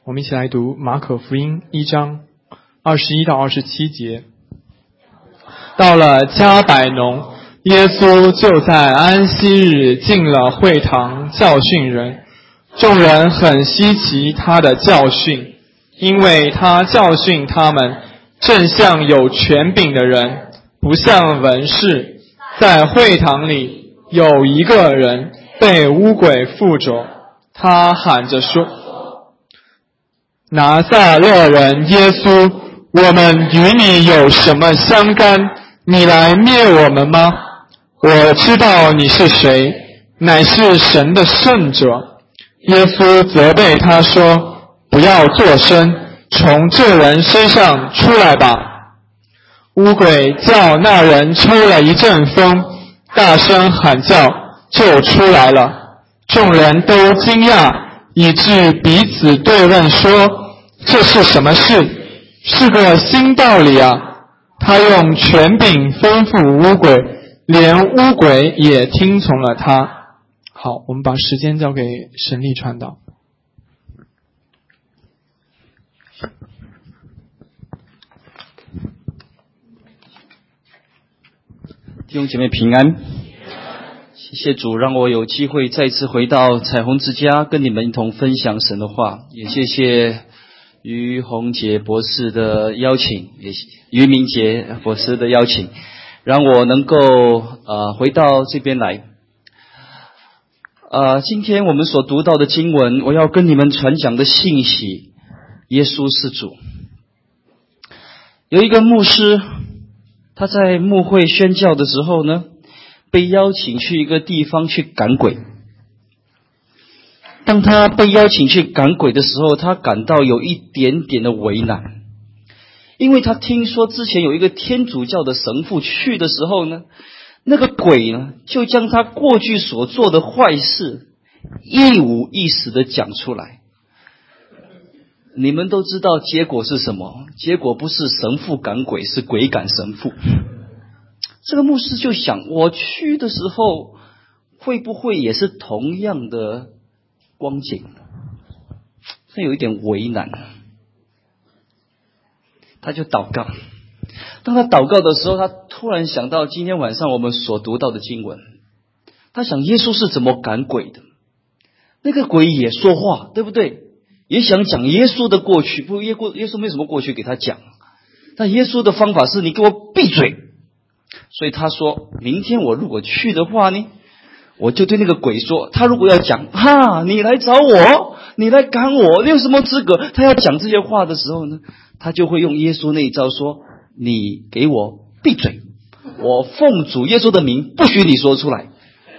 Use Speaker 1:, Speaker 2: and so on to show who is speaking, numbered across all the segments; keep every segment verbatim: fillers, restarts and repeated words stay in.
Speaker 1: 我们一起来读马可福音一章二十一到二十七节。到了加百农，耶稣就在安息日进了会堂教训人，众人很稀奇他的教训，因为他教训他们正像有权柄的人，不像文士。在会堂里有一个人被污鬼附着，他喊着说：拿撒勒人耶稣，我们与你有什么相干？你来灭我们吗？我知道你是谁，乃是神的圣者。耶稣责备他说：不要作声，从这人身上出来吧。污鬼叫那人抽了一阵风，大声喊叫，就出来了。众人都惊讶，以致彼此对问说：这是什么事？是个新道理啊！他用权柄吩咐污鬼，连污鬼也听从了他。好，我们把时间交给神力传导。
Speaker 2: 弟兄姐妹平安，谢谢主让我有机会再次回到彩虹之家，跟你们一同分享神的话。也谢谢于宏杰博士的邀请，也于明杰博士的邀请，让我能够呃回到这边来。呃，今天我们所读到的经文，我要跟你们传讲的信息，耶稣是主。有一个牧师，他在牧会宣教的时候呢，被邀请去一个地方去赶鬼。当他被邀请去赶鬼的时候，他感到有一点点的为难，因为他听说之前有一个天主教的神父去的时候呢，那个鬼呢就将他过去所做的坏事一五一十的讲出来。你们都知道结果是什么？结果不是神父赶鬼，是鬼赶神父。这个牧师就想，我去的时候会不会也是同样的光景？他有一点为难，他就祷告。当他祷告的时候，他突然想到今天晚上我们所读到的经文。他想耶稣是怎么赶鬼的？那个鬼也说话，对不对？也想讲耶稣的过去，不，耶稣没什么过去给他讲，但耶稣的方法是你给我闭嘴。所以他说，明天我如果去的话呢，我就对那个鬼说，他如果要讲哈，你来找我，你来赶我，你有什么资格？他要讲这些话的时候呢，他就会用耶稣那一招说，你给我闭嘴，我奉主耶稣的名不许你说出来。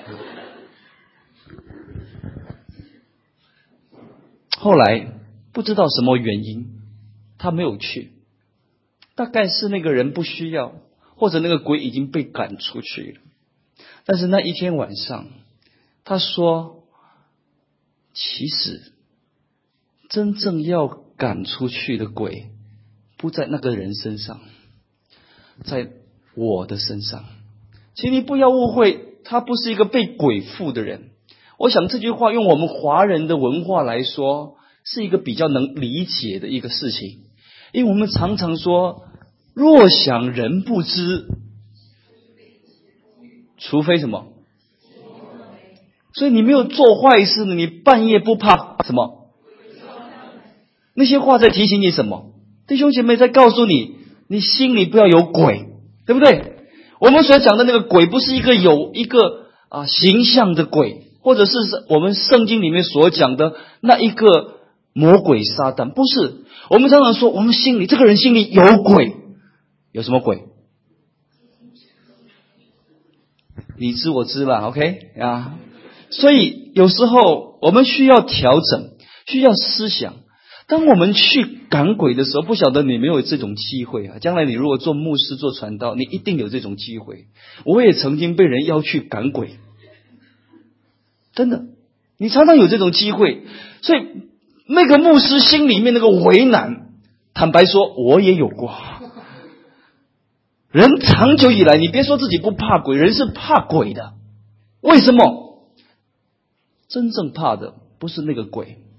Speaker 2: 后来不知道什么原因，他没有去，大概是那个人不需要，或者那个鬼已经被赶出去了。但是那一天晚上，他说，其实真正要赶出去的鬼不在那个人身上，在我的身上。请你不要误会，他不是一个被鬼附的人。我想这句话用我们华人的文化来说，是一个比较能理解的一个事情。因为我们常常说，若想人不知，除非什么？所以你没有做坏事呢，你半夜不怕什么？那些话在提醒你什么？弟兄姐妹在告诉你，你心里不要有鬼，对不对？我们所讲的那个鬼，不是一个有一个啊形象的鬼，或者是我们圣经里面所讲的那一个魔鬼撒旦，不是。我们常常说，我们心里这个人心里有鬼，有什么鬼？你知我知啦 ，OK 啊？所以有时候我们需要调整，需要思想。当我们去赶鬼的时候，不晓得你没有这种机会啊。将来你如果做牧师、做传道，你一定有这种机会。我也曾经被人邀去赶鬼，真的，你常常有这种机会。所以那个牧师心里面那个为难，坦白说，我也有过。人长久以来，你别说自己不怕鬼，人是怕鬼的。为什么？真正怕的不是那个鬼，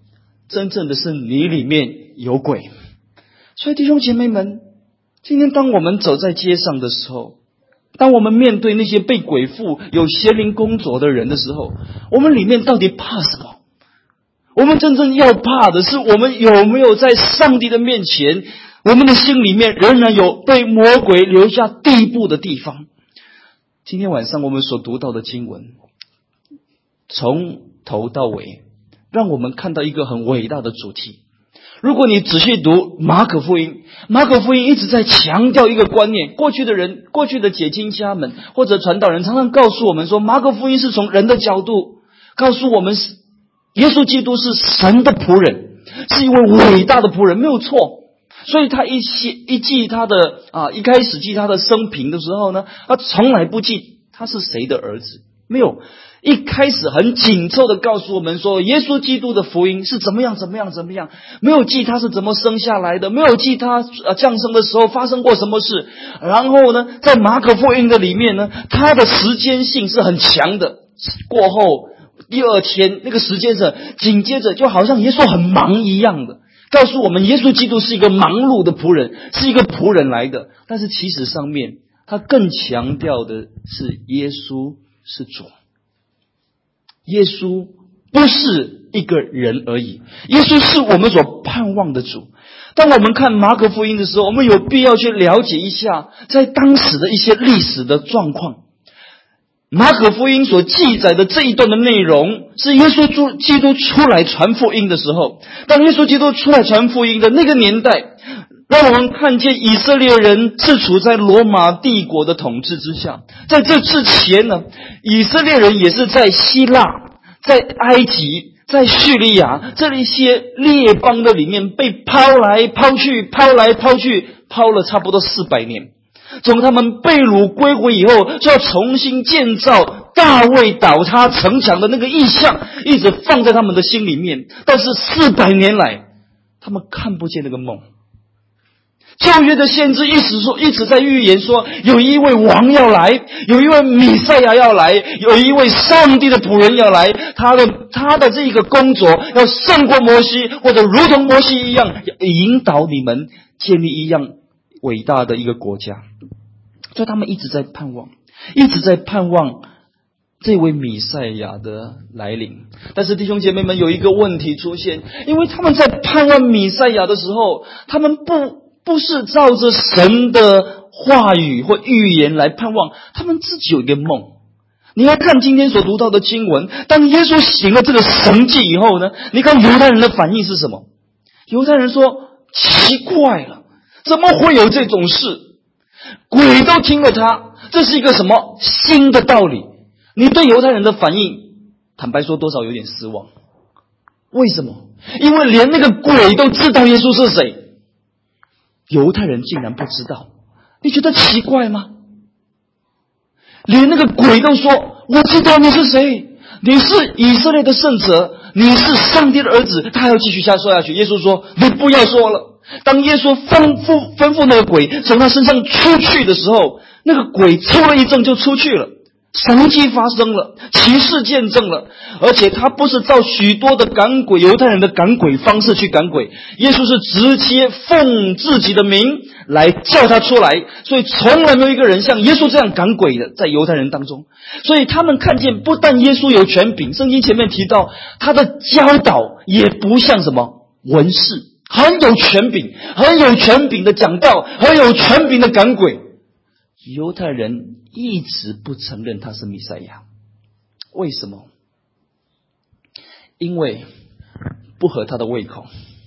Speaker 2: 真正的是你里面有鬼。所以弟兄姐妹们，今天当我们走在街上的时候，当我们面对那些被鬼附有邪灵工作的人的时候，我们里面到底怕什么？我们真正要怕的是，我们有没有在上帝的面前，我们的心里面仍然有被魔鬼留下地步的地方。今天晚上我们所读到的经文，从头到尾让我们看到一个很伟大的主题。如果你仔细读马可福音，马可福音一直在强调一个观念。过去的人，过去的解经家们或者传道人常常告诉我们说，马可福音是从人的角度告诉我们，耶稣基督是神的仆人，是一位伟大的仆人，没有错。所以他一写一记他的啊，一开始记他的生平的时候呢，他从来不记他是谁的儿子，没有。一开始很紧凑的告诉我们说，耶稣基督的福音是怎么样怎么样怎么样，没有记他是怎么生下来的，没有记他呃降生的时候发生过什么事。然后呢，在马可福音的里面呢，他的时间性是很强的。过后第二天那个时间是紧接着，就好像耶稣很忙一样的，告诉我们耶稣基督是一个忙碌的仆人，是一个仆人来的。但是其实上面他更强调的是耶稣是主。耶稣不是一个人而已，耶稣是我们所盼望的主。当我们看马可福音的时候，我们有必要去了解一下在当时的一些历史的状况。马可福音所记载的这一段的内容，是耶稣基督出来传福音的时候。当耶稣基督出来传福音的那个年代，让我们看见以色列人是处在罗马帝国的统治之下。在这之前呢，以色列人也是在希腊、在埃及、在叙利亚这一些列邦的里面被抛来抛去、抛来抛去，抛了差不多四百年。从他们被掳归回以后，就要重新建造大卫倒塌城墙的那个意象，一直放在他们的心里面。但是四百年来，他们看不见那个梦。旧约的先知一直说，一直在预言说，有一位王要来，有一位弥赛亚要来，有一位上帝的仆人要来，他的他的这个工作要胜过摩西，或者如同摩西一样，引导你们建立一样伟大的一个国家。所以他们一直在盼望，一直在盼望这位弥赛亚的来临。但是弟兄姐妹们，有一个问题出现，因为他们在盼望弥赛亚的时候，他们不不是照着神的话语或预言来盼望，他们自己有一个梦。你要看今天所读到的经文，当耶稣行了这个神迹以后呢，你看犹太人的反应是什么？犹太人说，奇怪了，怎么会有这种事？鬼都听了他，这是一个什么新的道理？你对犹太人的反应，坦白说多少有点失望。为什么？因为连那个鬼都知道耶稣是谁，犹太人竟然不知道。你觉得奇怪吗？连那个鬼都说，我知道你是谁，你是以色列的圣者，你是上帝的儿子。他还要继续下说下去。耶稣说，你不要说了。当耶稣吩咐吩咐那个鬼从他身上出去的时候，那个鬼抽了一阵就出去了，神迹发生了，奇事见证了。而且他不是照许多的赶鬼犹太人的赶鬼方式去赶鬼，耶稣是直接奉自己的名来叫他出来。所以从来没有一个人像耶稣这样赶鬼的，在犹太人当中。所以他们看见不但耶稣有权柄，圣经前面提到他的教导也不像什么文士，很有权柄，很有权柄的讲道，很有权柄的赶鬼。犹太人一直不承认他是弥赛亚，为什么？因为不合他的胃口。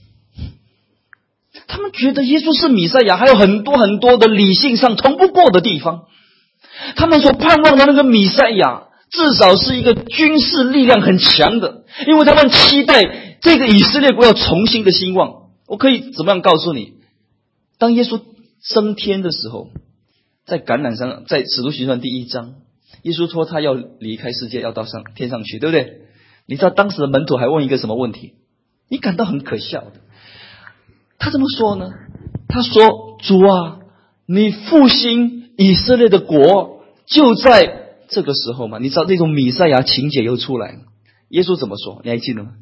Speaker 2: 他们觉得耶稣是弥赛亚，还有很多很多的理性上通不过的地方。他们所盼望的那个弥赛亚，至少是一个军事力量很强的，因为他们期待这个以色列国要重新的兴旺。我可以怎么样告诉你？当耶稣升天的时候，在橄榄山，在使徒行传第一章，耶稣说他要离开世界，要到上天上去，对不对？你知道当时的门徒还问一个什么问题？你感到很可笑的。他怎么说呢？他说，主啊，你复兴以色列的国就在这个时候嘛。你知道那种弥赛亚情节又出来了。耶稣怎么说？你还记得吗？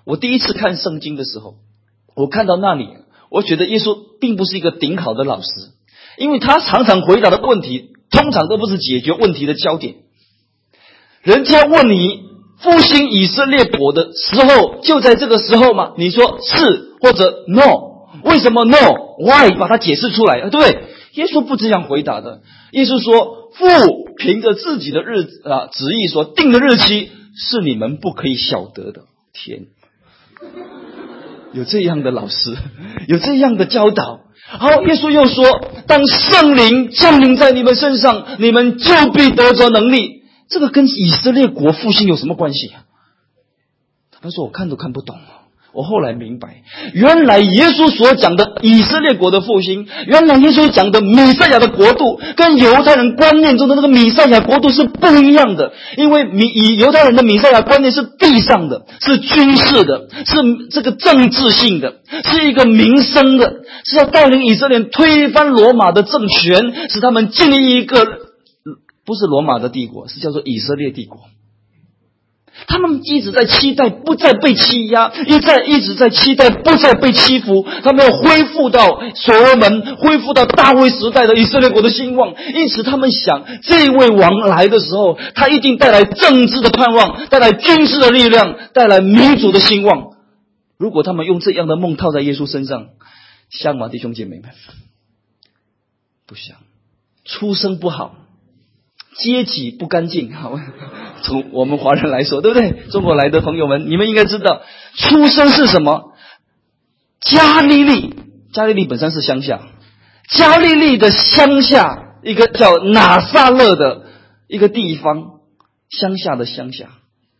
Speaker 2: 我第一次看圣经的时候，我看到那里，我觉得耶稣并不是一个顶好的老师，因为他常常回答的问题通常都不是解决问题的焦点。人家问你复兴以色列国的时候就在这个时候吗？你说是或者 no， 为什么 no why 把它解释出来，对不对？耶稣不这样回答的。耶稣说，父凭着自己的日子啊旨意所定的日期是你们不可以晓得的。天，有这样的老师，有这样的教导。好，耶稣又说，当圣灵降临在你们身上，你们就必得着能力。这个跟以色列国复兴有什么关系啊？他说我看都看不懂。我后来明白，原来耶稣所讲的以色列国的复兴，原来耶稣讲的弥赛亚的国度，跟犹太人观念中的那个弥赛亚国度是不一样的。因为弥以犹太人的弥赛亚观念是地上的，是军事的，是这个政治性的，是一个民生的，是要带领以色列人推翻罗马的政权，使他们建立一个不是罗马的帝国，是叫做以色列帝国。他们一直在期待不再被欺压，一再一直在期待不再被欺负，他们要恢复到所罗门，恢复到大卫时代的以色列国的兴旺。因此他们想，这位王来的时候，他一定带来政治的盼望，带来军事的力量，带来民主的兴旺。如果他们用这样的梦套在耶稣身上，像吗，弟兄姐妹们？不像。出生不好，阶级不干净，好，从我们华人来说，对不对？中国来的朋友们，你们应该知道，出生是什么？加利利，加利利本身是乡下，加利利的乡下，一个叫拿撒勒的一个地方，乡下的乡下，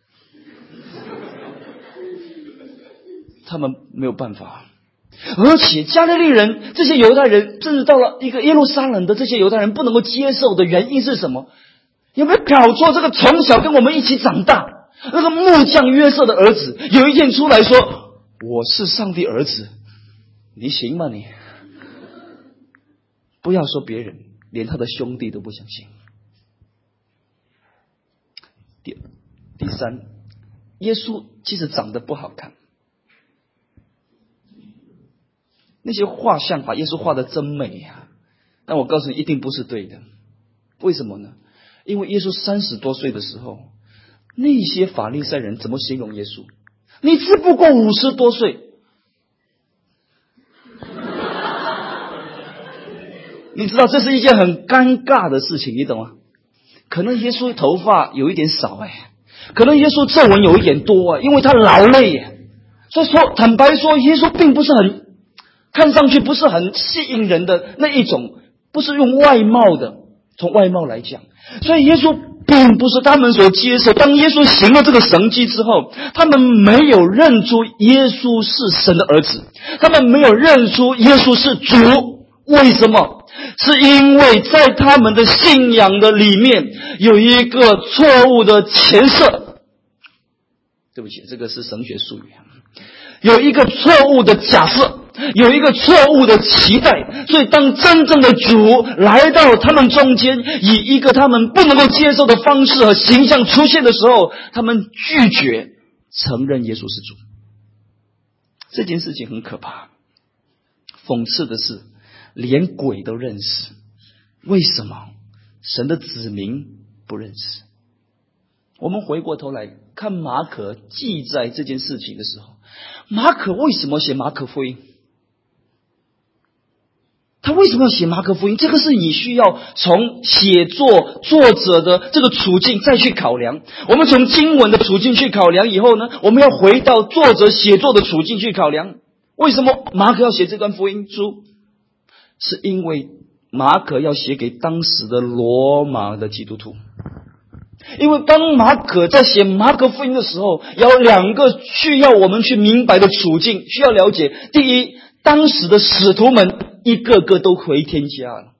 Speaker 2: 他们没有办法。而且加利利人，这些犹太人，甚至到了一个耶路撒冷的这些犹太人不能够接受的原因是什么？有没有搞错？这个从小跟我们一起长大，那个木匠约瑟的儿子，有一天出来说：“我是上帝儿子。”你行吗你？不要说别人，连他的兄弟都不相信。第第三，耶稣其实长得不好看。那些画像把耶稣画得真美呀、啊！但我告诉你，一定不是对的。为什么呢？因为耶稣三十多岁的时候，那些法利赛人怎么形容耶稣？你只不过五十多岁，你知道这是一件很尴尬的事情，你懂吗？可能耶稣头发有一点少哎，可能耶稣皱纹有一点多啊，因为他劳累耶。所以说，坦白说，耶稣并不是很看上去不是很吸引人的那一种，不是用外貌的，从外貌来讲。所以耶稣并不是他们所接受。当耶稣行了这个神迹之后，他们没有认出耶稣是神的儿子，他们没有认出耶稣是主。为什么？是因为在他们的信仰的里面有一个错误的前设。对不起，这个是神学术语。有一个错误的假设，有一个错误的期待，所以当真正的主来到他们中间，以一个他们不能够接受的方式和形象出现的时候，他们拒绝承认耶稣是主。这件事情很可怕。讽刺的是，连鬼都认识，为什么神的子民不认识？我们回过头来看马可记载这件事情的时候，马可为什么写马可福音？他为什么要写马可福音？这个是你需要从写作作者的这个处境再去考量。我们从经文的处境去考量以后呢，我们要回到作者写作的处境去考量。为什么马可要写这段福音书？是因为马可要写给当时的罗马的基督徒。因为当马可在写马可福音的时候，有两个需要我们去明白的处境，需要了解。第一，当时的使徒们一个个都回天家了。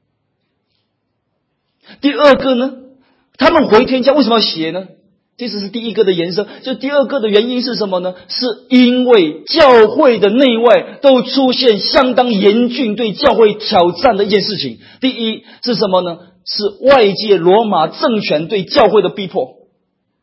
Speaker 2: 第二个呢，他们回天家为什么要写呢？这是第一个的延伸。就第二个的原因是什么呢？是因为教会的内外都出现相当严峻对教会挑战的一件事情。第一是什么呢？是外界罗马政权对教会的逼迫。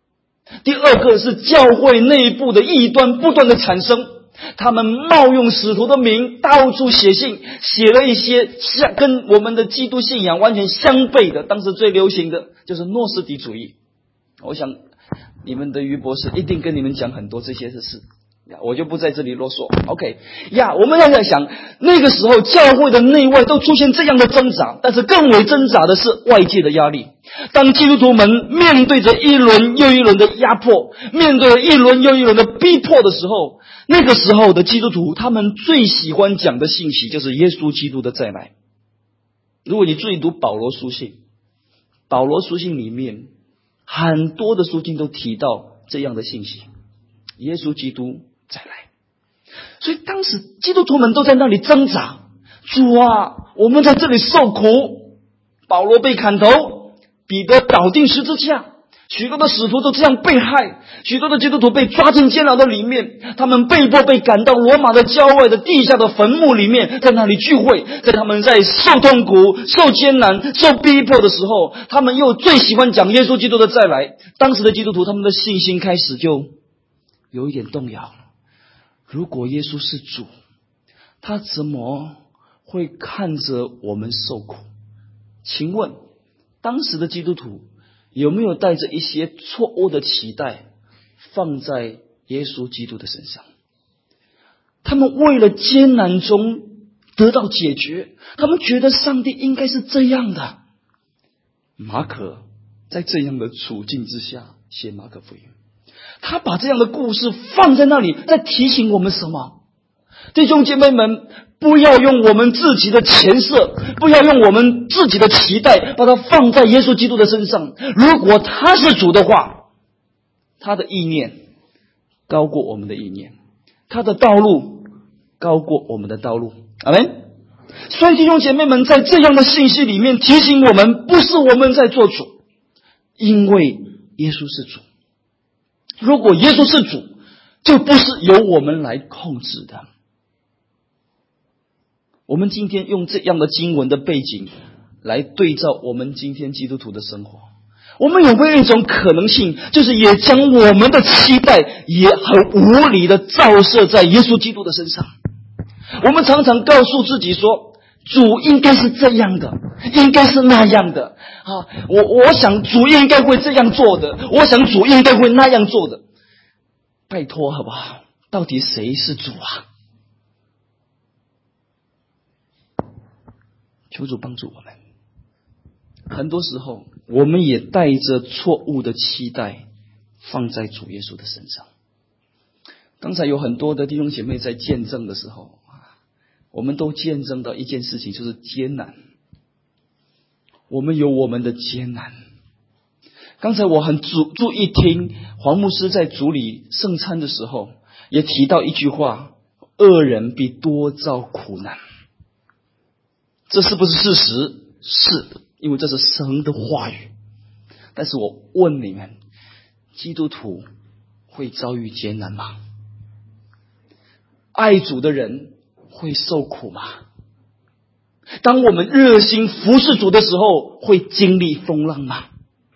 Speaker 2: 第二个是教会内部的异端不断的产生，他们冒用使徒的名，到处写信，写了一些像跟我们的基督信仰完全相悖的。当时最流行的就是诺斯底主义。我想你们的于博士一定跟你们讲很多这些的事，我就不在这里啰嗦。 OK 呀，我们要在想那个时候教会的内外都出现这样的挣扎，但是更为挣扎的是外界的压力。当基督徒们面对着一轮又一轮的压迫，面对着一轮又一轮的逼迫的时候，那个时候的基督徒他们最喜欢讲的信息就是耶稣基督的再来。如果你注意读保罗书信，保罗书信里面很多的书信都提到这样的信息，耶稣基督再来。所以当时基督徒们都在那里挣扎，主啊，我们在这里受苦，保罗被砍头，彼得倒钉十字架，许多的使徒都这样被害，许多的基督徒被抓进监牢的里面，他们被迫被赶到罗马的郊外的地下的坟墓里面，在那里聚会。在他们在受痛苦、受艰难、受逼迫的时候，他们又最喜欢讲耶稣基督的再来。当时的基督徒他们的信心开始就有一点动摇了。如果耶稣是主，他怎么会看着我们受苦？请问当时的基督徒有没有带着一些错误的期待放在耶稣基督的身上？他们为了艰难中得到解决，他们觉得上帝应该是这样的。马可在这样的处境之下写马可福音，他把这样的故事放在那里，在提醒我们什么？弟兄姐妹们，不要用我们自己的前设，不要用我们自己的期待把它放在耶稣基督的身上。如果他是主的话，他的意念高过我们的意念，他的道路高过我们的道路。阿们。所以弟兄姐妹们，在这样的信息里面提醒我们，不是我们在做主，因为耶稣是主。如果耶稣是主，就不是由我们来控制的。我们今天用这样的经文的背景来对照我们今天基督徒的生活，我们有没有一种可能性，就是也将我们的期待也很无理的照射在耶稣基督的身上？我们常常告诉自己说，主应该是这样的，应该是那样的啊！我我想主应该会这样做的，我想主应该会那样做的。拜托好不好？到底谁是主啊？求主帮助我们。很多时候我们也带着错误的期待放在主耶稣的身上。刚才有很多的弟兄姐妹在见证的时候，我们都见证到一件事情，就是艰难。我们有我们的艰难。刚才我很注注意听黄牧师在主理圣餐的时候，也提到一句话：恶人必多遭苦难。这是不是事实？是，因为这是神的话语。但是我问你们，基督徒会遭遇艰难吗？爱主的人会受苦吗？当我们热心服侍主的时候，会经历风浪吗？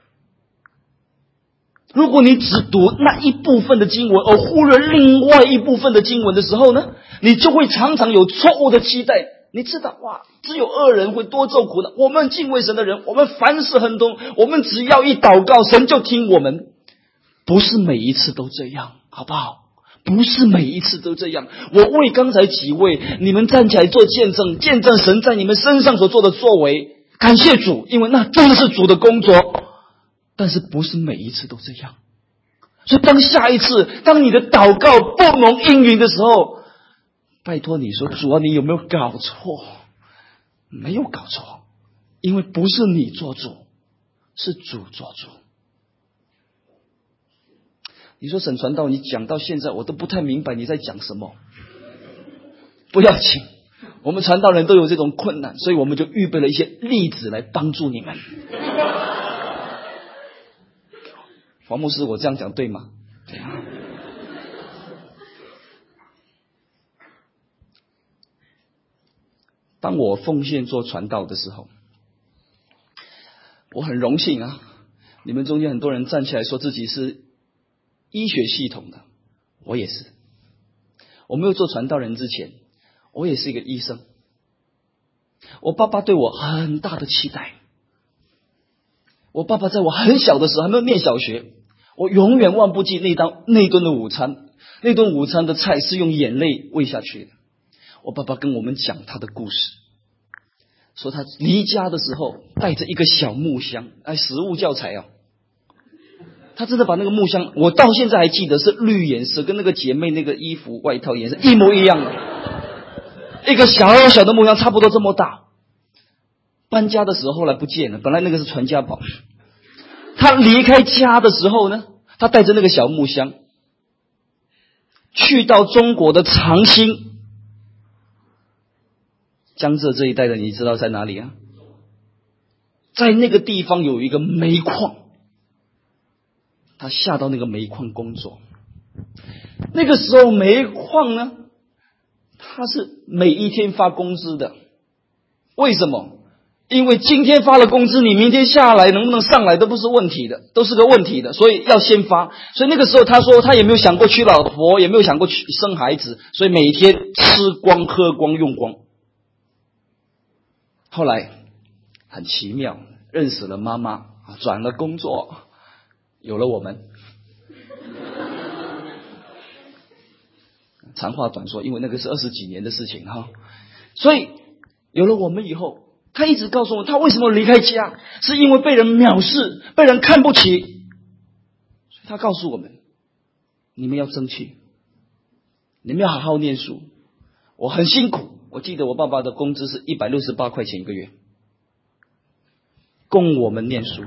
Speaker 2: 如果你只读那一部分的经文，而忽略另外一部分的经文的时候呢，你就会常常有错误的期待。你知道，哇，只有恶人会多受苦的。我们敬畏神的人，我们凡事亨通，我们只要一祷告，神就听我们。不是每一次都这样，好不好？不是每一次都这样。我为刚才几位你们站起来做见证，见证神在你们身上所做的作为，感谢主，因为那真的是主的工作。但是不是每一次都这样。所以当下一次，当你的祷告不蒙应允的时候，拜托你说，主啊，你有没有搞错？没有搞错，因为不是你做主，是主做主。你说沈传道，你讲到现在我都不太明白你在讲什么。不要紧，我们传道人都有这种困难，所以我们就预备了一些例子来帮助你们。黄牧师，我这样讲对吗？对啊。当我奉献做传道的时候，我很荣幸啊，你们中间很多人站起来说自己是医学系统的，我也是。我没有做传道人之前，我也是一个医生。我爸爸对我很大的期待。我爸爸在我很小的时候，还没有念小学，我永远忘不记那当那顿的午餐。那顿午餐的菜是用眼泪喂下去的。我爸爸跟我们讲他的故事，说他离家的时候带着一个小木箱，哎，实物教材啊。他真的把那个木箱，我到现在还记得是绿颜色，跟那个姐妹那个衣服外套颜色一模一样的。一个小小的木箱，差不多这么大。搬家的时候后来不见了，本来那个是传家宝。他离开家的时候呢，他带着那个小木箱，去到中国的长兴。江浙这一带的你知道在哪里啊？在那个地方有一个煤矿，他下到那个煤矿工作。那个时候煤矿呢，他是每一天发工资的。为什么？因为今天发了工资，你明天下来能不能上来都不是问题的，都是个问题的，所以要先发。所以那个时候他说他也没有想过娶老婆，也没有想过娶生孩子，所以每天吃光喝光用光。后来很奇妙，认识了妈妈，转了工作，有了我们。长话短说，因为那个是二十几年的事情哈，所以有了我们以后，他一直告诉我，他为什么离开家，是因为被人藐视，被人看不起。所以他告诉我们，你们要争气，你们要好好念书。我很辛苦，我记得我爸爸的工资是一百六十八块钱一个月，供我们念书。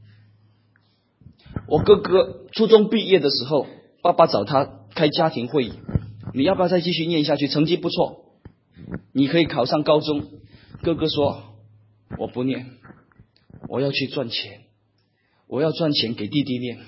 Speaker 2: 我哥哥初中毕业的时候，爸爸找他开家庭会议，你要不要再继续念下去？成绩不错，你可以考上高中。哥哥说我不念，我要去赚钱，我要赚钱给弟弟念。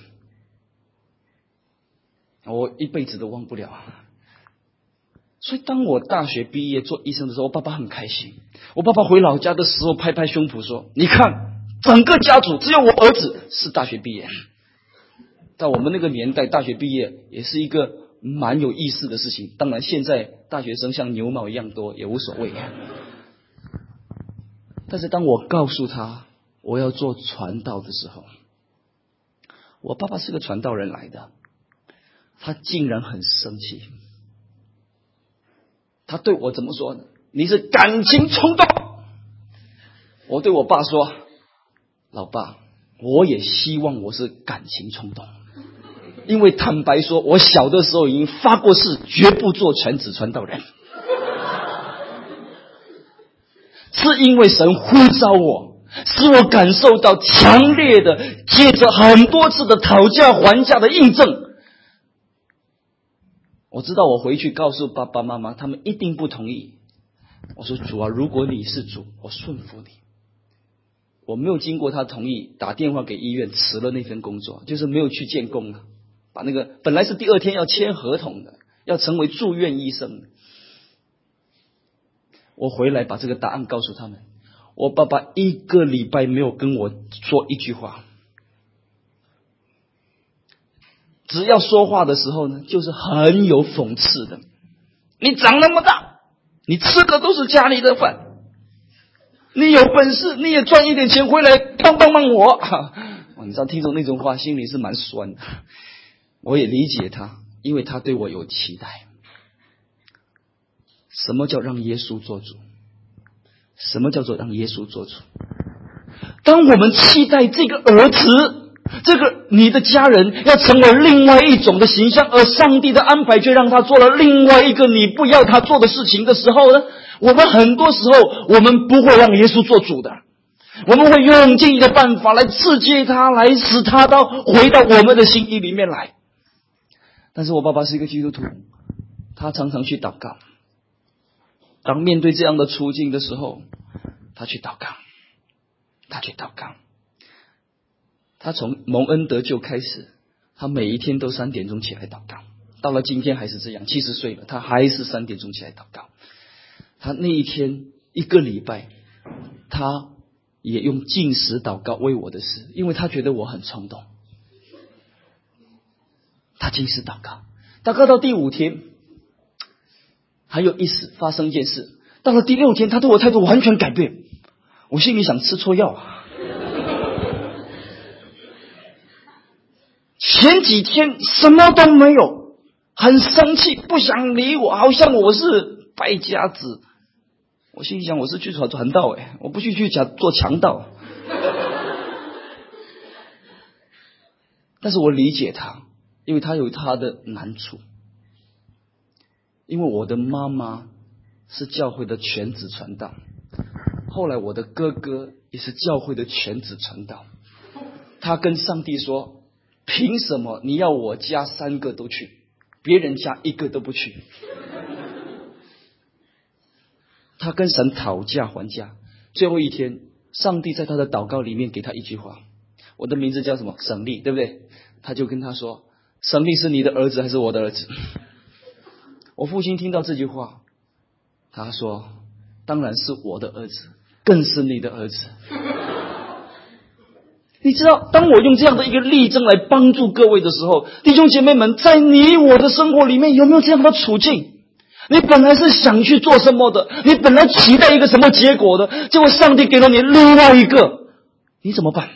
Speaker 2: 我一辈子都忘不了。所以当我大学毕业做医生的时候，我爸爸很开心。我爸爸回老家的时候拍拍胸脯说，你看整个家族只有我儿子是大学毕业。在我们那个年代，大学毕业也是一个蛮有意思的事情。当然现在大学生像牛毛一样多也无所谓。但是当我告诉他我要做传道的时候，我爸爸是个传道人来的，他竟然很生气。他对我怎么说呢？你是感情冲动。我对我爸说，老爸，我也希望我是感情冲动，因为坦白说，我小的时候已经发过誓，绝不做全职传道人。是因为神呼召我，使我感受到强烈的，借着很多次的讨价还价的印证。我知道我回去告诉爸爸妈妈，他们一定不同意。我说主啊，如果你是主，我顺服你。我没有经过他同意，打电话给医院辞了那份工作，就是没有去建工了。把那个本来是第二天要签合同的，要成为住院医生。我回来把这个答案告诉他们。我爸爸一个礼拜没有跟我说一句话。只要说话的时候呢，就是很有讽刺的。你长那么大，你吃的都是家里的饭，你有本事你也赚一点钱回来帮帮帮我。你知道听着那种话心里是蛮酸的。我也理解他，因为他对我有期待。什么叫让耶稣做主？什么叫做让耶稣做主？当我们期待这个儿子，这个你的家人要成为另外一种的形象，而上帝的安排却让他做了另外一个你不要他做的事情的时候呢，我们很多时候我们不会让耶稣做主的，我们会用尽一个办法来刺激他，来使他到回到我们的心意里面来。但是我爸爸是一个基督徒，他常常去祷告。当面对这样的处境的时候，他去祷告，他去祷告。他从蒙恩得救开始，他每一天都三点钟起来祷告，到了今天还是这样，七十岁了，他还是三点钟起来祷告。他那一天一个礼拜，他也用禁食祷告为我的事，因为他觉得我很冲动。 他禁食祷告，祷告到第五天，很有意思，发生一件事。到了第六天，他对我态度完全改变。我心里想，吃错药啊！前几天什么都没有，很生气，不想理我，好像我是败家子。我心里想，我是去传传道诶，我不去去讲做强盗。但是我理解他，因为他有他的难处。因为我的妈妈是教会的全职传道，后来我的哥哥也是教会的全职传道。他跟上帝说，凭什么你要我家三个都去，别人家一个都不去？他跟神讨价还价。最后一天，上帝在他的祷告里面给他一句话，我的名字叫什么？省力，对不对？他就跟他说，省力是你的儿子还是我的儿子？我父亲听到这句话，他说，当然是我的儿子，更是你的儿子。你知道，当我用这样的一个例证来帮助各位的时候，弟兄姐妹们，在你我的生活里面有没有这样的处境？你本来是想去做什么的，你本来期待一个什么结果的，结果上帝给了你另外一个，你怎么办？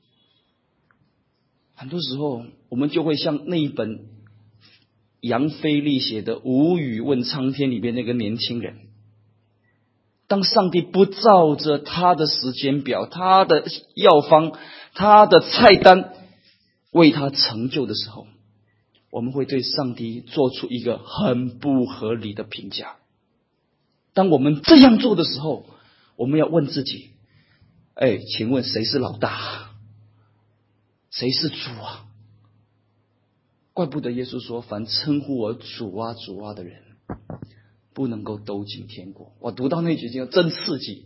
Speaker 2: 很多时候我们就会像那一本杨飞利写的《无语问苍天》里边那个年轻人，当上帝不照着他的时间表、他的药方、他的菜单为他成就的时候，我们会对上帝做出一个很不合理的评价。当我们这样做的时候，我们要问自己，哎，请问谁是老大？谁是主啊？怪不得耶稣说，凡称呼我主啊主啊的人，不能够都进天国。我读到那句经真刺激，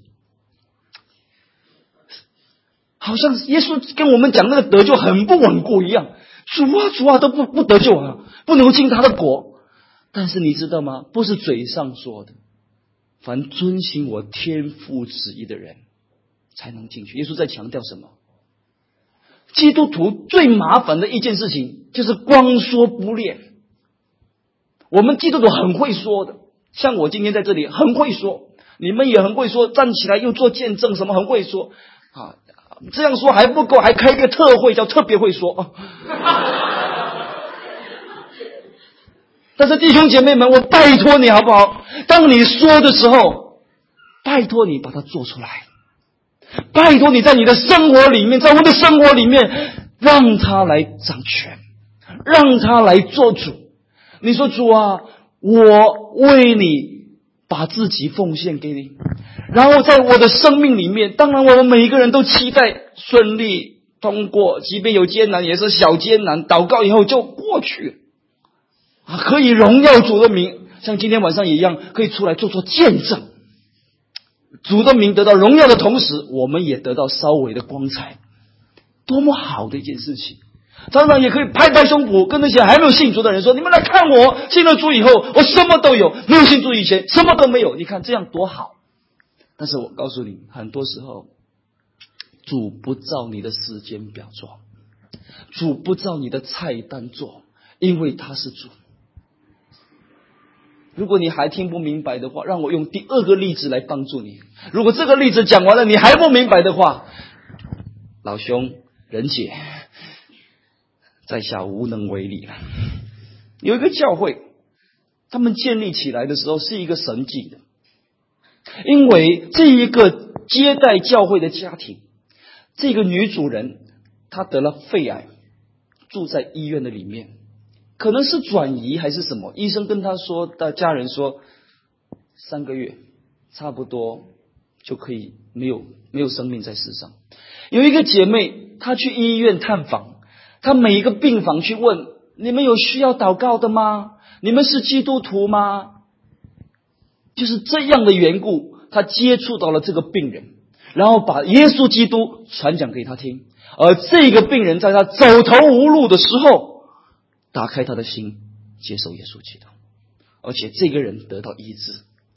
Speaker 2: 好像耶稣跟我们讲那个得救很不稳固一样，主啊主啊都不不得救啊，不能够进他的国。但是你知道吗？不是嘴上说的，凡遵行我天父旨意的人才能进去。耶稣在强调什么？基督徒最麻烦的一件事情就是光说不练。我们基督徒很会说的，像我今天在这里很会说，你们也很会说，站起来又做见证，什么很会说啊。这样说还不够，还开一个特会叫特别会说啊。但是弟兄姐妹们，我拜托你好不好？当你说的时候，拜托你把它做出来。拜托你在你的生活里面，在我的生活里面，让他来掌权，让他来做主。你说主啊，我为你把自己奉献给你，然后在我的生命里面，当然我们每一个人都期待顺利通过，即便有艰难也是小艰难，祷告以后就过去啊，可以荣耀主的名，像今天晚上一样，可以出来做做见证。主的名得到荣耀的同时，我们也得到稍微的光彩，多么好的一件事情。常常也可以拍拍胸脯，跟那些还没有信主的人说，你们来看我，信了主以后我什么都有，没有信主以前什么都没有，你看这样多好。但是我告诉你，很多时候主不照你的时间表做，主不照你的菜单做，因为他是主。如果你还听不明白的话，让我用第二个例子来帮助你。如果这个例子讲完了你还不明白的话，老兄仁姐在下无能为力了。有一个教会，他们建立起来的时候是一个神迹的，因为这一个接待教会的家庭，这个女主人她得了肺癌，住在医院的里面，可能是转移还是什么，医生跟她说，的家人说三个月差不多就可以没有没有生命在世上。有一个姐妹，她去医院探访，她每一个病房去问，你们有需要祷告的吗？你们是基督徒吗？就是这样的缘故，她接触到了这个病人，然后把耶稣基督传讲给他听。而这个病人在他走投无路的时候，打开他的心，接受耶稣基督，而且这个人得到医治。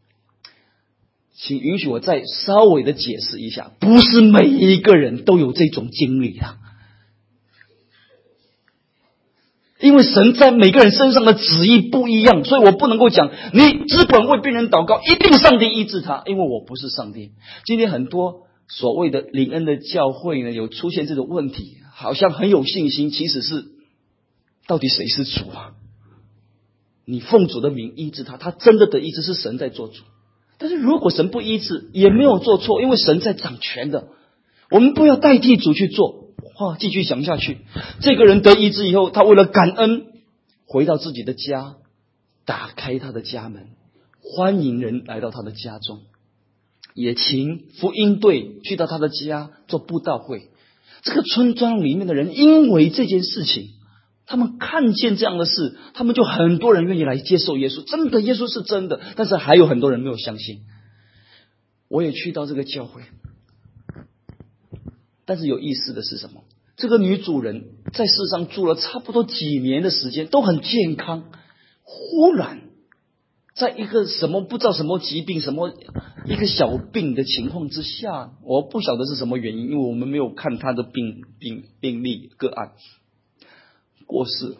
Speaker 2: 请允许我再稍微的解释一下，不是每一个人都有这种经历的。 因为神在每个人身上的旨意不一样，所以我不能够讲你只管为病人祷告，一定上帝医治他，因为我不是上帝。今天很多所谓的灵恩的教会呢，有出现这种问题，好像很有信心，其实是到底谁是主啊？你奉主的名医治他，他真的的医治是神在做主。但是如果神不医治，也没有做错，因为神在掌权的。我们不要代替主去做。哇，继续想下去，这个人得医治以后，他为了感恩，回到自己的家，打开他的家门，欢迎人来到他的家中，也请福音队去到他的家做布道会。这个村庄里面的人因为这件事情，他们看见这样的事，他们就很多人愿意来接受耶稣。真的，耶稣是真的，但是还有很多人没有相信。我也去到这个教会，但是有意思的是什么？这个女主人在世上住了差不多几年的时间，都很健康，忽然在一个什么不知道什么疾病，什么一个小病的情况之下，我不晓得是什么原因，因为我们没有看她的病病病例个案，过世。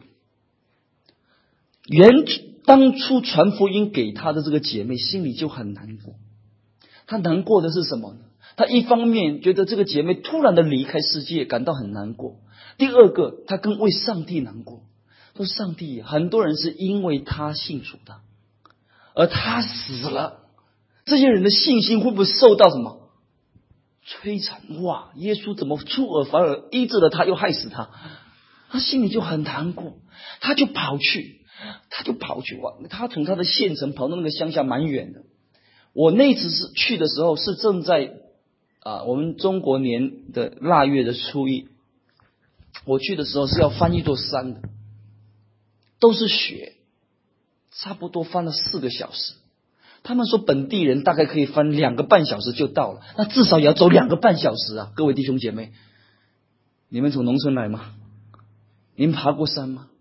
Speaker 2: 原当初传福音给她的这个姐妹心里就很难过，她难过的是什么呢？他一方面觉得这个姐妹突然的离开世界感到很难过，第二个他更为上帝难过，说上帝，很多人是因为他信主的，而他死了，这些人的信心会不会受到什么摧残？哇，耶稣怎么出尔反尔，医治了他又害死他，他心里就很难过，他就跑去他就跑去哇，他从他的县城跑到那个乡下蛮远的。我那次是去的时候是正在啊，我们中国年的腊月的初一，我去的时候是要翻一座山的，都是雪，差不多翻了四个小时。他们说本地人大概可以翻两个半小时就到了，那至少也要走两个半小时啊！各位弟兄姐妹，你们从农村来吗？你们爬过山吗？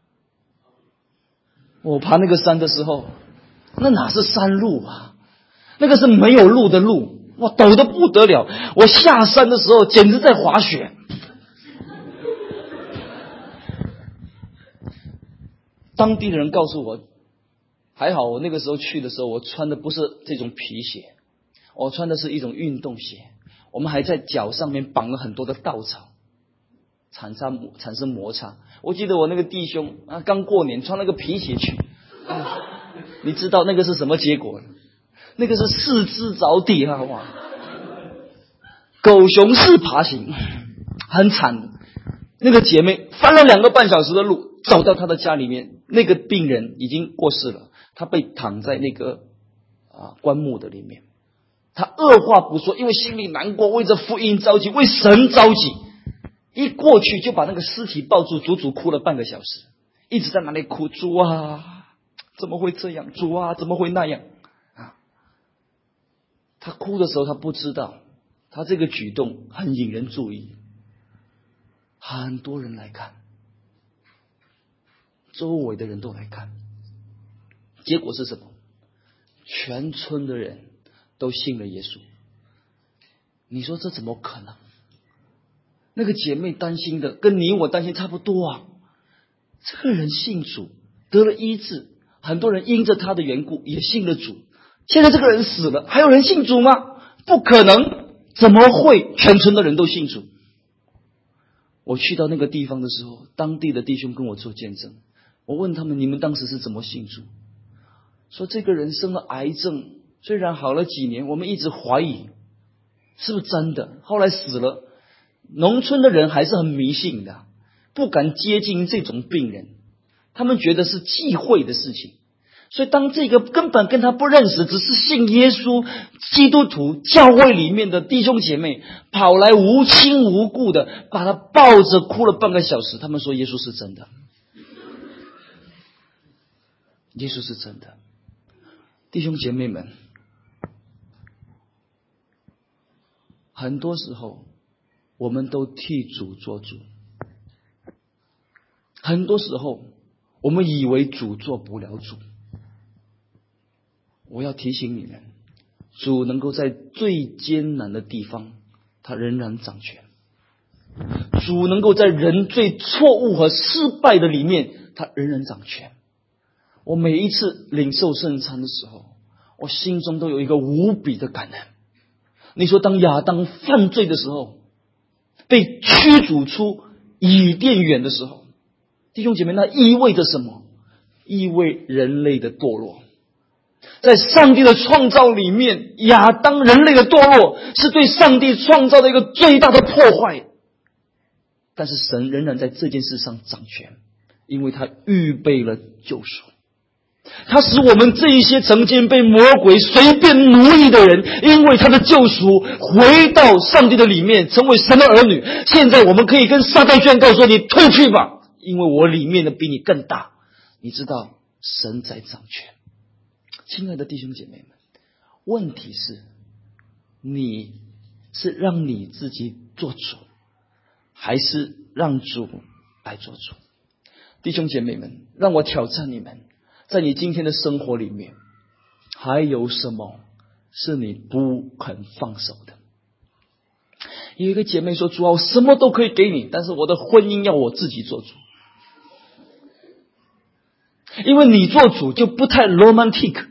Speaker 2: 我爬那个山的时候，那哪是山路啊，那个是没有路的路。哇，陡得不得了！我下山的时候简直在滑雪。当地的人告诉我，还好我那个时候去的时候，我穿的不是这种皮鞋，我穿的是一种运动鞋。我们还在脚上面绑了很多的稻草，产生产生摩擦。我记得我那个弟兄啊，刚过年穿了个皮鞋去，啊、你知道那个是什么结果？那个是四肢着地啊！哇，狗熊式爬行，很惨的。那个姐妹翻了两个半小时的路，走到她的家里面。那个病人已经过世了，他被躺在那个啊棺木的里面。他二话不说，因为心里难过，为着福音着急，为神着急。一过去就把那个尸体抱住，足足哭了半个小时，一直在那里哭。主啊，怎么会这样？主啊，怎么会那样？他哭的时候，他不知道，他这个举动很引人注意，很多人来看，周围的人都来看，结果是什么？全村的人都信了耶稣。你说这怎么可能？那个姐妹担心的跟你我担心差不多啊。这个人信主，得了医治，很多人因着他的缘故也信了主。现在这个人死了，还有人信主吗？不可能，怎么会全村的人都信主？我去到那个地方的时候，当地的弟兄跟我做见证，我问他们，你们当时是怎么信主？说这个人生了癌症，虽然好了几年，我们一直怀疑是不是真的，后来死了。农村的人还是很迷信的，不敢接近这种病人，他们觉得是忌讳的事情。所以当这个根本跟他不认识，只是信耶稣基督徒教会里面的弟兄姐妹跑来无亲无故的把他抱着哭了半个小时，他们说耶稣是真的，耶稣是真的。弟兄姐妹们，很多时候我们都替主做主，很多时候我们以为主做不了主。我要提醒你们，主能够在最艰难的地方他仍然掌权。 主能够在人最错误和失败的里面，他仍然掌权。我每一次领受圣餐的时候，我心中都有一个无比的感恩。你说当亚当犯罪的时候，被驱逐出伊甸园的时候，弟兄姐妹，那意味着什么？意味人类的堕落。在上帝的创造里面，亚当人类的堕落是对上帝创造的一个最大的破坏。但是神仍然在这件事上掌权，因为他预备了救赎。他使我们这一些曾经被魔鬼随便奴役的人，因为他的救赎回到上帝的里面，成为神的儿女。现在我们可以跟撒旦宣告说，你退去吧，因为我里面的比你更大。你知道神在掌权。亲爱的弟兄姐妹们，问题是你是让你自己做主，还是让主来做主？弟兄姐妹们，让我挑战你们，在你今天的生活里面，还有什么是你不肯放手的？有一个姐妹说，主啊，我什么都可以给你，但是我的婚姻要我自己做主。因为你做主就不太 romantic，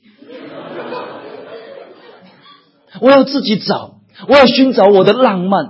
Speaker 2: 我要自己找，我要寻找我的浪漫。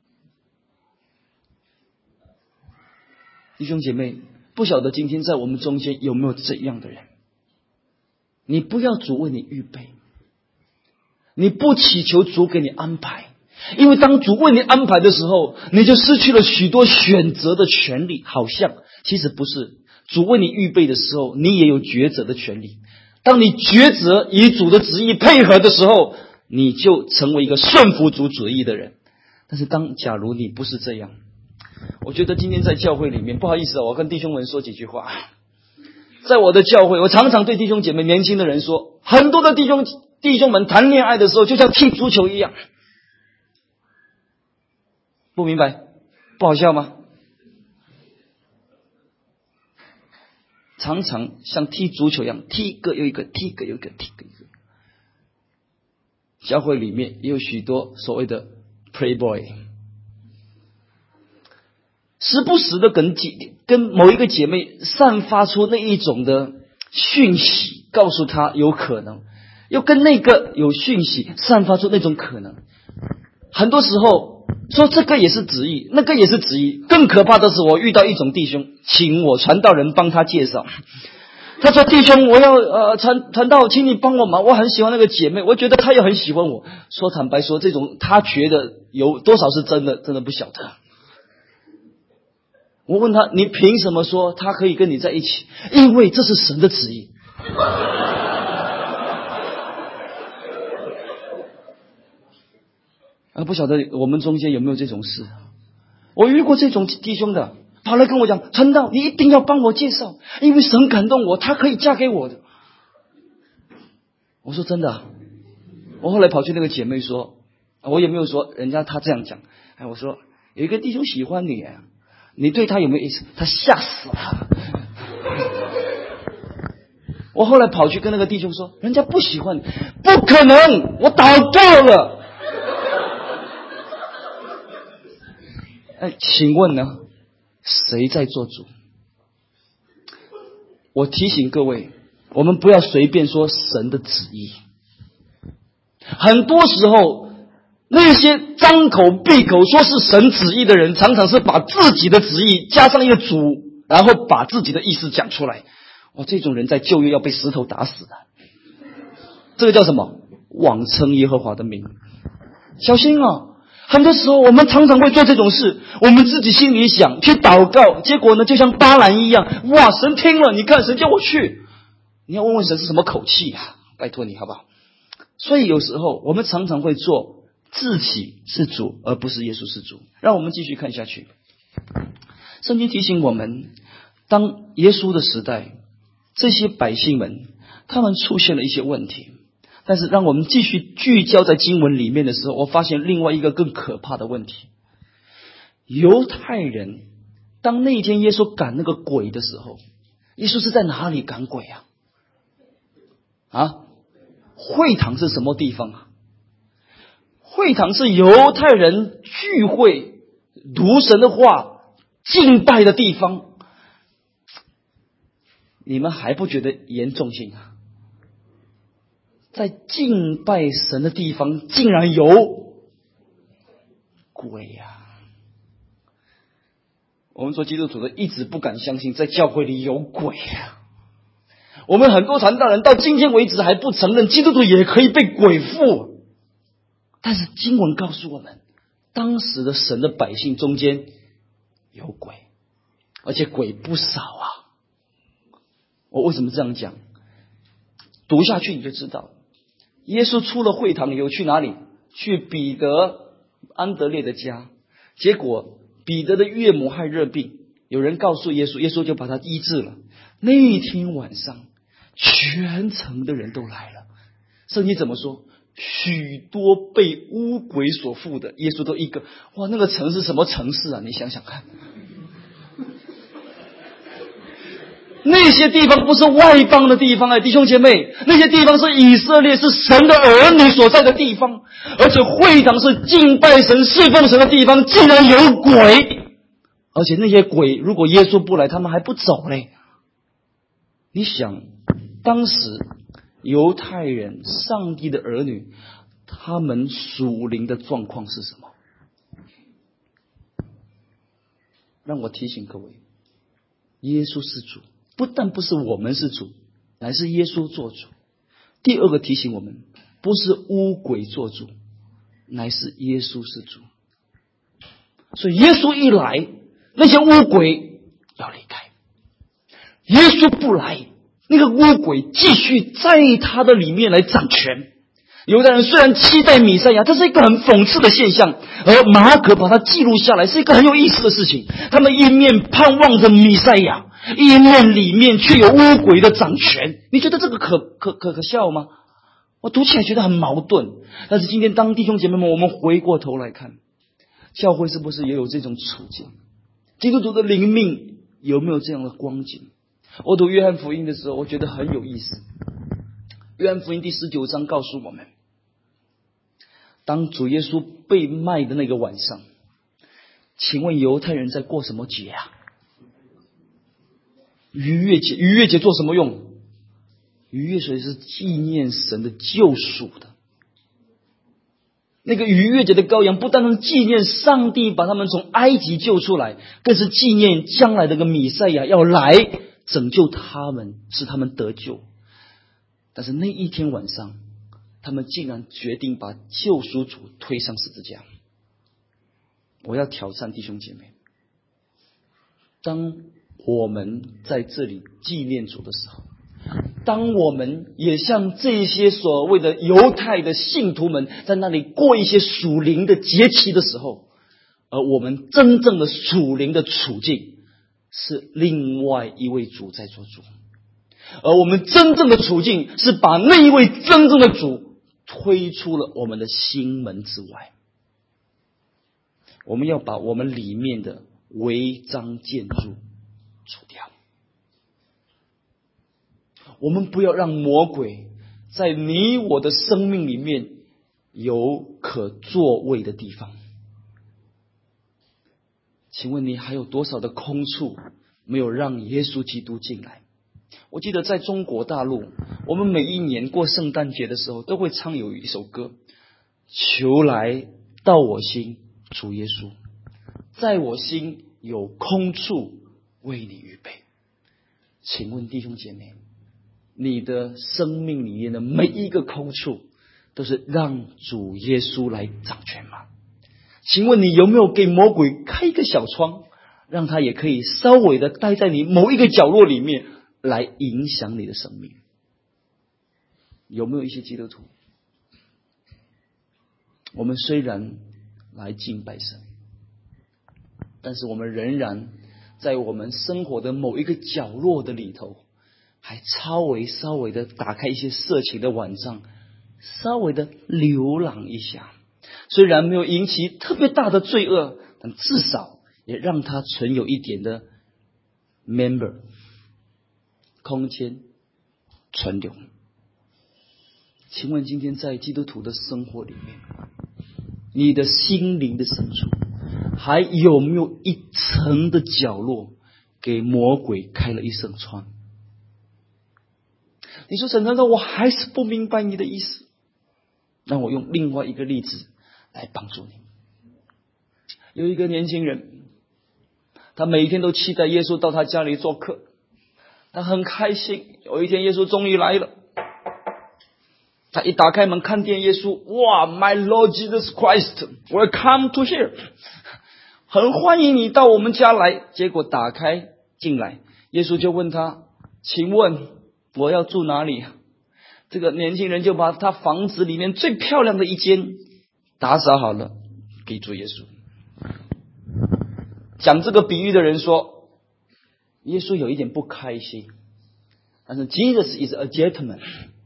Speaker 2: 弟兄姐妹，不晓得今天在我们中间有没有这样的人？你不要主为你预备，你不祈求主给你安排，因为当主为你安排的时候，你就失去了许多选择的权利。好像其实不是，主为你预备的时候，你也有抉择的权利。当你抉择与主的旨意配合的时候，你就成为一个顺服主旨意的人。但是当假如你不是这样，我觉得今天在教会里面，不好意思啊，我跟弟兄们说几句话。在我的教会，我常常对弟兄姐妹年轻的人说，很多的弟兄弟兄们谈恋爱的时候就像踢足球一样。不明白？不好笑吗？常常像踢足球一样，踢一个又一个，踢一个又一个，踢一个又一个。教会里面也有许多所谓的 playboy， 时不时的跟姐跟某一个姐妹散发出那一种的讯息，告诉她有可能，又跟那个有讯息散发出那种可能。很多时候说这个也是旨意，那个也是旨意。更可怕的是，我遇到一种弟兄，请我传道人帮他介绍。他说：“弟兄，我要呃传传道，请你帮我忙。我很喜欢那个姐妹，我觉得她也很喜欢我。”说坦白说，这种他觉得有多少是真的，真的不晓得。我问他：“你凭什么说他可以跟你在一起？”因为这是神的旨意。啊，不晓得我们中间有没有这种事？我遇过这种弟兄的，跑来跟我讲：“传道，你一定要帮我介绍，因为神感动我，他可以嫁给我的。”我说：“真的啊？”我后来跑去那个姐妹说，我也没有说人家他这样讲，哎，我说有一个弟兄喜欢你，你对他有没有意思？他吓死了。我后来跑去跟那个弟兄说，人家不喜欢你，不可能，我祷告了。哎，请问呢，谁在做主？我提醒各位，我们不要随便说神的旨意。很多时候，那些张口闭口说是神旨意的人，常常是把自己的旨意加上一个主，然后把自己的意思讲出来。哇，这种人在旧约要被石头打死的。这个叫什么？妄称耶和华的名。小心啊！很多时候我们常常会做这种事，我们自己心里想去祷告，结果呢就像巴兰一样，哇，神听了，你看神叫我去，你要问问神是什么口气啊，拜托你好不好？所以有时候我们常常会做自己是主，而不是耶稣是主。让我们继续看下去。圣经提醒我们，当耶稣的时代，这些百姓们他们出现了一些问题。但是让我们继续聚焦在经文里面的时候，我发现另外一个更可怕的问题。犹太人当那一天耶稣赶那个鬼的时候，耶稣是在哪里赶鬼啊？啊，会堂是什么地方啊？会堂是犹太人聚会读神的话、敬拜的地方，你们还不觉得严重性啊？在敬拜神的地方竟然有鬼呀！我们做基督徒的一直不敢相信在教会里有鬼呀。我们很多传道人到今天为止还不承认基督徒也可以被鬼附。但是经文告诉我们，当时的神的百姓中间有鬼，而且鬼不少啊。我为什么这样讲？读下去你就知道。耶稣出了会堂以后去哪里？去彼得、安德烈的家。结果彼得的岳母害热病，有人告诉耶稣，耶稣就把他医治了。那一天晚上，全城的人都来了。圣经怎么说？许多被污鬼所附的，耶稣都一个。哇，那个城是什么城市啊？你想想看。那些地方不是外邦的地方哎，弟兄姐妹，那些地方是以色列，是神的儿女所在的地方，而且会堂是敬拜神、侍奉神的地方，竟然有鬼，而且那些鬼如果耶稣不来，他们还不走嘞。你想，当时犹太人、上帝的儿女，他们属灵的状况是什么？让我提醒各位，耶稣是主，不但不是我们是主，乃是耶稣做主。第二个提醒我们，不是污鬼做主，乃是耶稣是主。所以耶稣一来，那些污鬼要离开；耶稣不来，那个污鬼继续在他的里面来掌权。犹太人虽然期待弥赛亚，这是一个很讽刺的现象，而马可把它记录下来，是一个很有意思的事情。他们一面盼望着弥赛亚，一面里面却有污鬼的掌权。你觉得这个可可可可笑吗？我读起来觉得很矛盾。但是今天当弟兄姐妹们，我们回过头来看，教会是不是也有这种处境？基督徒的灵命有没有这样的光景？我读约翰福音的时候，我觉得很有意思。约翰福音第十九章告诉我们，当主耶稣被卖的那个晚上，请问犹太人在过什么节啊？逾越节。逾越节做什么用？逾越节是纪念神的救赎的。那个逾越节的羔羊不单是纪念上帝把他们从埃及救出来，更是纪念将来的个弥赛亚要来拯救他们，使他们得救。但是那一天晚上，他们竟然决定把救赎主推上十字架。我要挑战弟兄姐妹，当我们在这里纪念主的时候，当我们也像这些所谓的犹太的信徒们在那里过一些属灵的节期的时候，而我们真正的属灵的处境是另外一位主在做主，而我们真正的处境是把那一位真正的主推出了我们的心门之外。我们要把我们里面的违章建筑除掉，我们不要让魔鬼在你我的生命里面有可作为的地方。请问你还有多少的空处没有让耶稣基督进来？我记得在中国大陆，我们每一年过圣诞节的时候都会唱有一首歌，求来到我心，主耶稣，在我心有空处为你预备。请问弟兄姐妹，你的生命里面的每一个空处都是让主耶稣来掌权吗？请问你有没有给魔鬼开一个小窗，让他也可以稍微的待在你某一个角落里面来影响你的生命？有没有一些基督徒，我们虽然来敬拜神，但是我们仍然在我们生活的某一个角落的里头，还稍微稍微的打开一些色情的网站，稍微的浏览一下，虽然没有引起特别大的罪恶，但至少也让它存有一点的 member 空间存留。请问今天在基督徒的生活里面，你的心灵的深处还有没有一层的角落给魔鬼开了一扇窗？你说陈传道，我还是不明白你的意思。让我用另外一个例子来帮助你。有一个年轻人，他每天都期待耶稣到他家里做客，他很开心。有一天耶稣终于来了，他一打开门看见耶稣，哇 My Lord Jesus Christ Welcome to here， 很欢迎你到我们家来。结果打开进来，耶稣就问他，请问我要住哪里？这个年轻人就把他房子里面最漂亮的一间打扫好了给主耶稣。讲这个比喻的人说，耶稣有一点不开心，但是 Jesus is a gentleman，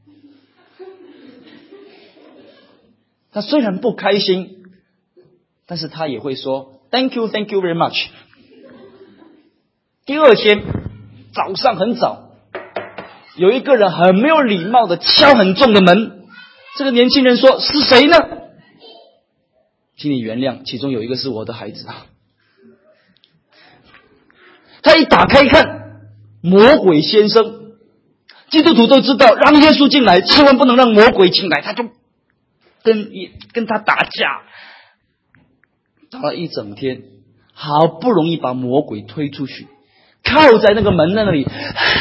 Speaker 2: 他虽然不开心，但是他也会说 Thank you, thank you very much。 第二天早上很早，有一个人很没有礼貌的敲很重的门，这个年轻人说，是谁呢？请你原谅，其中有一个是我的孩子啊。他一打开看，魔鬼先生。基督徒都知道，让耶稣进来千万不能让魔鬼进来，他就跟跟他打架，打了一整天，好不容易把魔鬼推出去，靠在那个门那里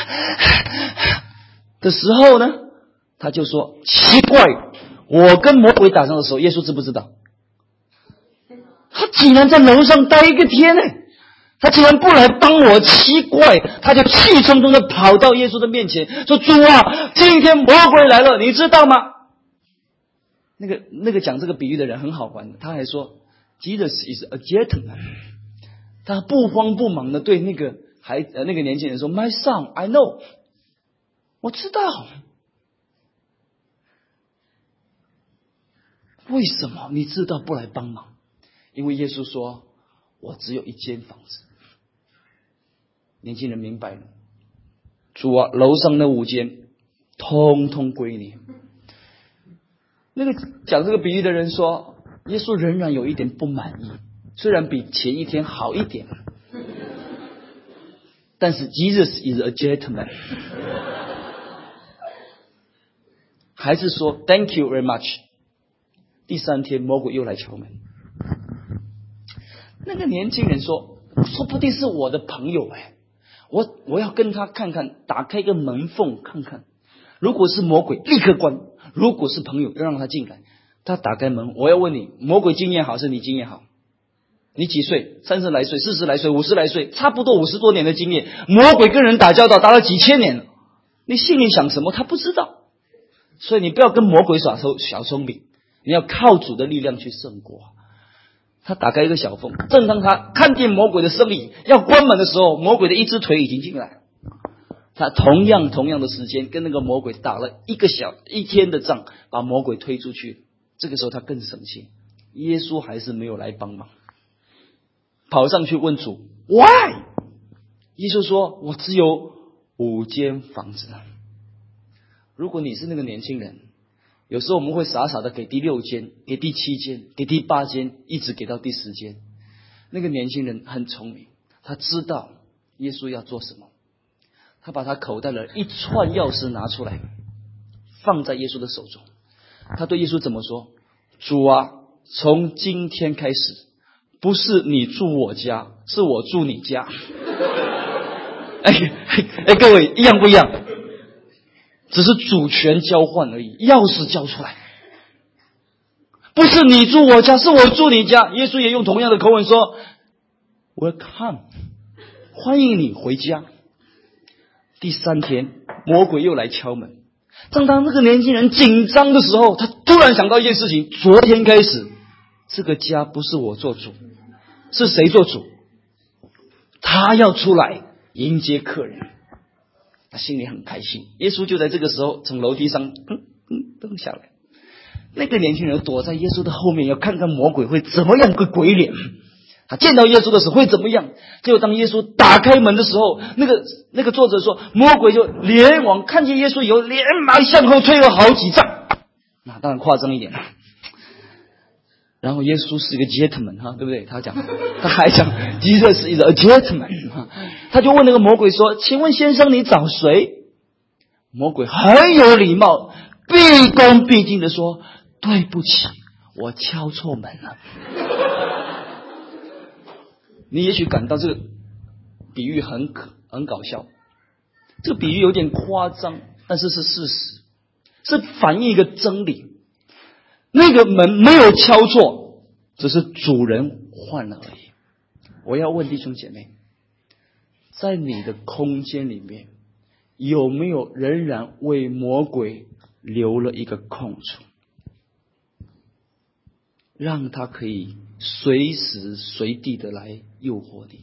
Speaker 2: 的时候呢，他就说，奇怪，我跟魔鬼打仗的时候，耶稣知不知道？他竟然在楼上待一个天呢，他竟然不来帮我，奇怪。他就气冲冲的跑到耶稣的面前说，主啊，今天魔鬼来了，你知道吗？那个那个讲这个比喻的人很好玩的，他还说 Jesus is a gentleman。 他不慌不忙的对那个孩呃那个年轻人说， My son, I know， 我知道。为什么你知道不来帮忙？因为耶稣说，我只有一间房子。年轻人明白了，主啊，楼上那五间通通归你。那个讲这个比喻的人说，耶稣仍然有一点不满意，虽然比前一天好一点，但是 Jesus is a gentleman， 还是说 Thank you very much。 第三天魔鬼又来敲门，那个年轻人说，说不定是我的朋友哎，我我要跟他看看，打开一个门缝看看，如果是魔鬼立刻关，如果是朋友要让他进来。他打开门，我要问你，魔鬼经验好是你经验好？你几岁？三十来岁、四十来岁、五十来岁，差不多五十多年的经验。魔鬼跟人打交道打了几千年了，你心里想什么他不知道，所以你不要跟魔鬼耍小聪明，你要靠主的力量去胜过。他打开一个小缝，正当他看见魔鬼的身影要关门的时候，魔鬼的一只腿已经进来。他同样同样的时间跟那个魔鬼打了一个小一天的仗，把魔鬼推出去。这个时候他更生气，耶稣还是没有来帮忙，跑上去问主 Why？ 耶稣说，我只有五间房子。如果你是那个年轻人，有时候我们会傻傻的给第六间，给第七间，给第八间，一直给到第十间。那个年轻人很聪明，他知道耶稣要做什么，他把他口袋的一串钥匙拿出来，放在耶稣的手中。他对耶稣怎么说？主啊，从今天开始，不是你住我家，是我住你家。哎哎，各位一样不一样？只是主权交换而已，钥匙交出来。不是你住我家，是我住你家。耶稣也用同样的口吻说 Welcome， 欢迎你回家。第三天魔鬼又来敲门，正当那个年轻人紧张的时候，他突然想到一件事情，昨天开始这个家不是我做主，是谁做主？他要出来迎接客人，他心里很开心。耶稣就在这个时候从楼梯上噔噔噔下来，那个年轻人躲在耶稣的后面，要看看魔鬼会怎么样个鬼脸。他见到耶稣的时候会怎么样？结果当耶稣打开门的时候，那个那个作者说，魔鬼就连往看见耶稣以后，连忙向后退了好几丈。那当然夸张一点了。 然后耶稣是一个 gentleman 哈，对不对？他讲，他还讲 Jesus is a gentleman 哈，他就问那个魔鬼说：“请问先生，你找谁？”魔鬼很有礼貌，毕恭毕敬的说：“对不起，我敲错门了。”你也许感到这个比喻很可很搞笑，这个比喻有点夸张，但是是事实，是反映一个真理。那个门没有敲错，只是主人换了而已。我要问弟兄姐妹，在你的空间里面，有没有仍然为魔鬼留了一个空处，让他可以随时随地的来诱惑你？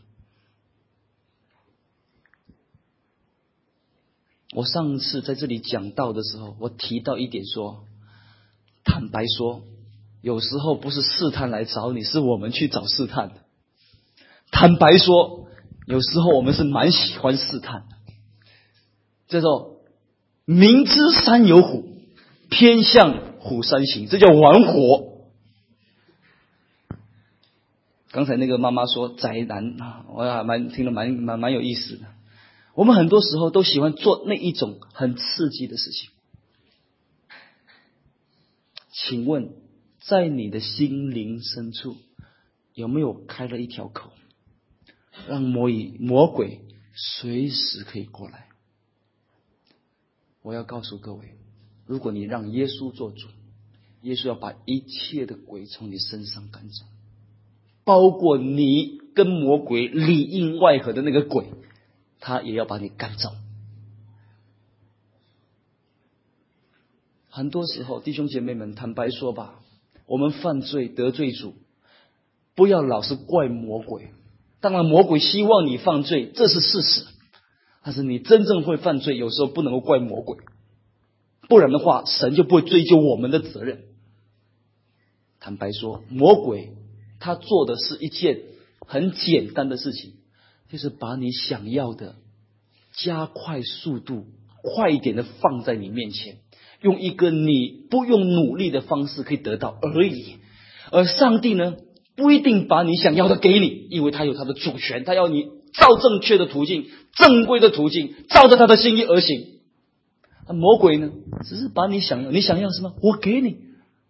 Speaker 2: 我上次在这里讲道的时候，我提到一点说，坦白说，有时候不是试探来找你，是我们去找试探的。坦白说，有时候我们是蛮喜欢试探的。这叫明知山有虎，偏向虎山行，这叫玩火。刚才那个妈妈说宅男啊，我还蛮听了蛮蛮蛮有意思的。我们很多时候都喜欢做那一种很刺激的事情。请问，在你的心灵深处，有没有开了一条口，让魔以魔鬼随时可以过来？我要告诉各位，如果你让耶稣做主，耶稣要把一切的鬼从你身上赶走，包括你跟魔鬼里应外合的那个鬼，他也要把你赶走。很多时候，弟兄姐妹们，坦白说吧，我们犯罪得罪主，不要老是怪魔鬼。当然魔鬼希望你犯罪，这是事实，但是你真正会犯罪，有时候不能够怪魔鬼，不然的话神就不会追究我们的责任。坦白说，魔鬼他做的是一件很简单的事情，就是把你想要的加快速度，快一点的放在你面前，用一个你不用努力的方式可以得到而已。而上帝呢，不一定把你想要的给你，因为他有他的主权，他要你照正确的途径，正规的途径，照着他的心意而行。啊，魔鬼呢，只是把你想要，你想要什么，我给你。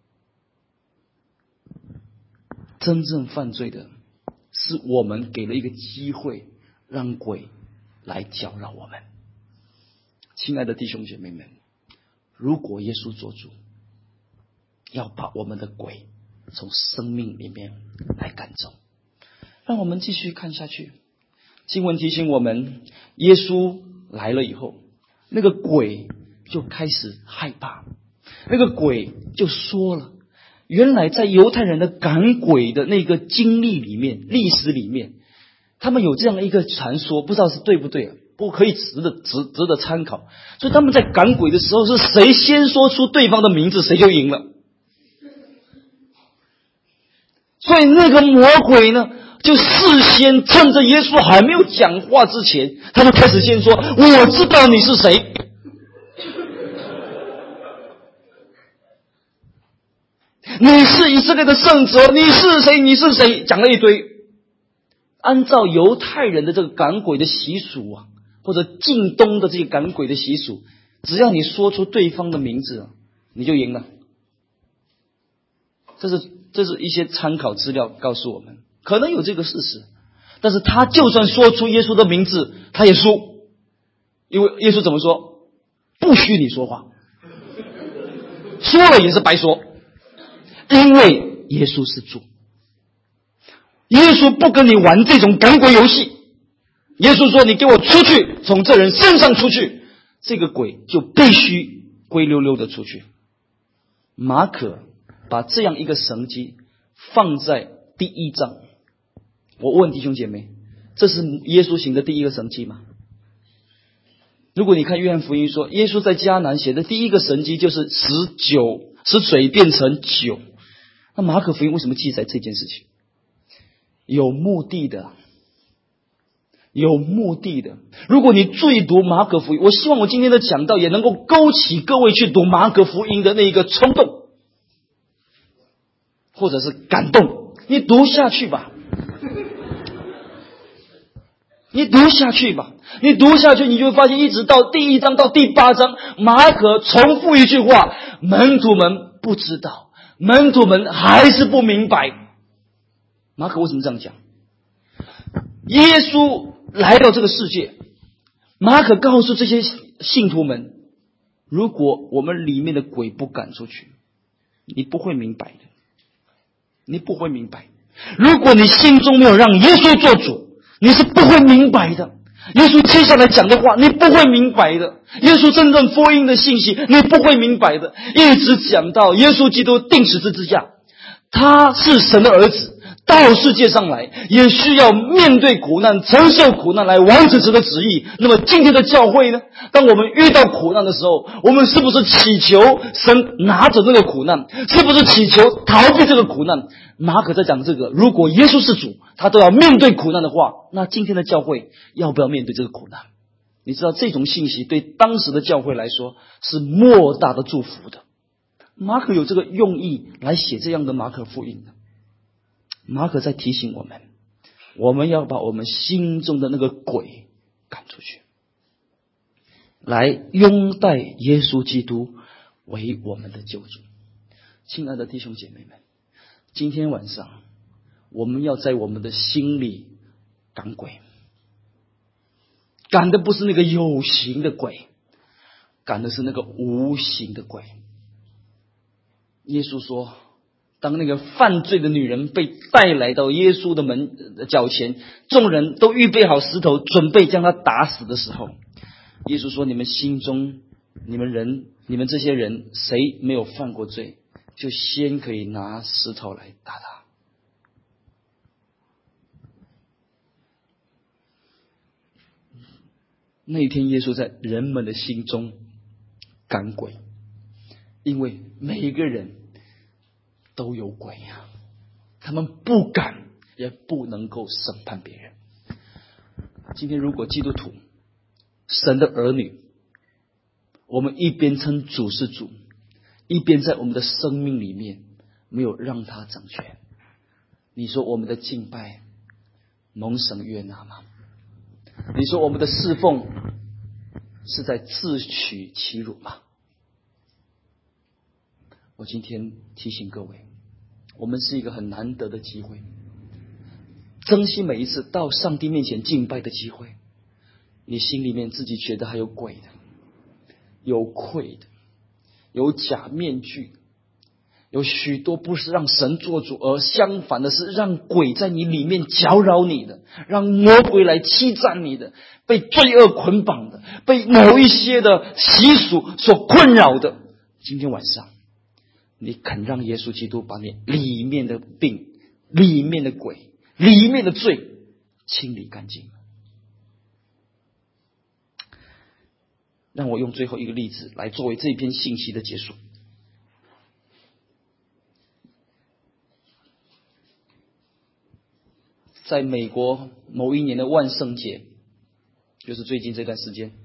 Speaker 2: 真正犯罪的是我们给了一个机会，让鬼来搅扰我们。亲爱的弟兄姐妹们，如果耶稣做主，要把我们的鬼从生命里面来赶走。让我们继续看下去。经文提醒我们，耶稣来了以后，那个鬼就开始害怕，那个鬼就说了。原来在犹太人的赶鬼的那个经历里面，历史里面，他们有这样的一个传说，不知道是对不对啊，不可以值得值值得参考。所以他们在赶鬼的时候，是谁先说出对方的名字，谁就赢了。所以那个魔鬼呢，就事先趁着耶稣还没有讲话之前，他就开始先说：“我知道你是谁。”你是以色列的圣者，你是谁？你是谁？讲了一堆。按照犹太人的这个赶鬼的习俗啊，或者近东的这些赶鬼的习俗，只要你说出对方的名字，你就赢了。这是这是一些参考资料告诉我们，可能有这个事实，但是他就算说出耶稣的名字，他也输，因为耶稣怎么说？不许你说话，说了也是白说。因为耶稣是主，耶稣不跟你玩这种赶鬼游戏。耶稣说：“你给我出去，从这人身上出去。”这个鬼就必须灰溜溜的出去。马可把这样一个神迹放在第一章。我问弟兄姐妹，这是耶稣行的第一个神迹吗？如果你看约翰福音说，耶稣在迦南写的第一个神迹就是使酒使水变成酒，那马可福音为什么记载这件事情？有目的的，有目的的。如果你注意读马可福音，我希望我今天的讲道也能够勾起各位去读马可福音的那一个冲动。 或者是感动。你读下去吧，你读下去吧，你读下去，你就会发现，一直到第一章到第八章，马可重复一句话：门徒们不知道，门徒们还是不明白。马可为什么这样讲？耶稣来到这个世界，马可告诉这些信徒们，如果我们里面的鬼不赶出去，你不会明白的，你不会明白。如果你心中没有让耶稣做主，你是不会明白的。耶稣接下来讲的话，你不会明白的。耶稣真正福音的信息，你不会明白的。一直讲到耶稣基督钉十字架，他是神的儿子，到世界上来也需要面对苦难，承受苦难来完成神的旨意。那么今天的教会呢，当我们遇到苦难的时候，我们是不是祈求神拿走那个苦难？是不是祈求逃避这个苦难？马可在讲这个，如果耶稣是主，他都要面对苦难的话，那今天的教会要不要面对这个苦难？你知道这种信息对当时的教会来说是莫大的祝福的。马可有这个用意来写这样的马可福音的。马可在提醒我们，我们要把我们心中的那个鬼赶出去，来拥戴耶稣基督为我们的救主。亲爱的弟兄姐妹们，今天晚上我们要在我们的心里赶鬼，赶的不是那个有形的鬼，赶的是那个无形的鬼。耶稣说，当那个犯罪的女人被带来到耶稣的门脚前，众人都预备好石头准备将她打死的时候，耶稣说，你们心中，你们人，你们这些人谁没有犯过罪，就先可以拿石头来打他。那一天耶稣在人们的心中赶鬼，因为每一个人都有鬼啊，他们不敢也不能够审判别人。今天如果基督徒，神的儿女，我们一边称主是主，一边在我们的生命里面没有让他掌权，你说我们的敬拜蒙神悦纳吗？你说我们的侍奉是在自取其辱吗？我今天提醒各位，我们是一个很难得的机会，珍惜每一次到上帝面前敬拜的机会。你心里面自己觉得还有鬼的，有愧的，有假面具，有许多不是让神做主，而相反的是让鬼在你里面搅扰你的，让魔鬼来欺诈你的，被罪恶捆绑的，被某一些的习俗所困扰的。今天晚上你肯让耶稣基督把你里面的病、里面的鬼、里面的罪清理干净？让我用最后一个例子来作为这篇信息的结束。在美国某一年的万圣节，就是最近这段时间，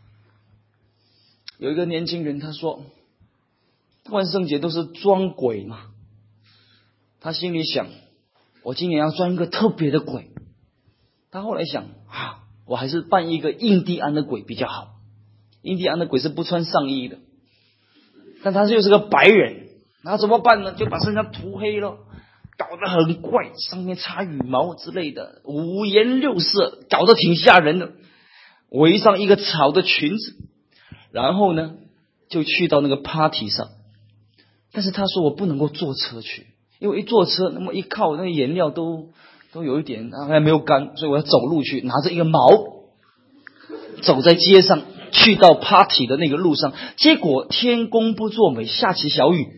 Speaker 2: 有一个年轻人他说，万圣节都是装鬼嘛，他心里想，我今年要装一个特别的鬼。他后来想啊，我还是扮一个印第安的鬼比较好。印第安的鬼是不穿上衣的，但他又是个白人，那怎么办呢？就把身上涂黑了，搞得很怪，上面插羽毛之类的，五颜六色，搞得挺吓人的。围上一个草的裙子，然后呢就去到那个 party 上。但是他说，我不能够坐车去，因为一坐车那么一靠，那个颜料都都有一点还没有干，所以我要走路去，拿着一个矛走在街上，去到 party 的那个路上。结果天公不作美，下起小雨。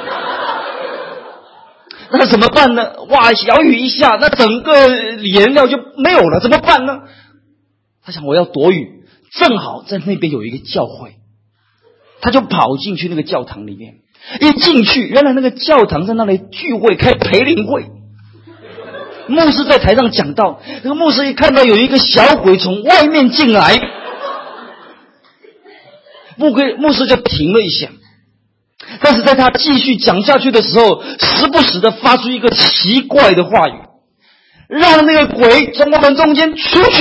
Speaker 2: 那怎么办呢？哇，小雨一下，那整个颜料就没有了，怎么办呢？他想，我要躲雨，正好在那边有一个教会，他就跑进去那个教堂里面。一进去，原来那个教堂在那里聚会，开培灵会。牧师在台上讲道，那个牧师一看到有一个小鬼从外面进来，牧牧师就停了一下， 但是在他继续讲下去的时候，时不时的发出一个奇怪的话语，让那个鬼从我们中间出去。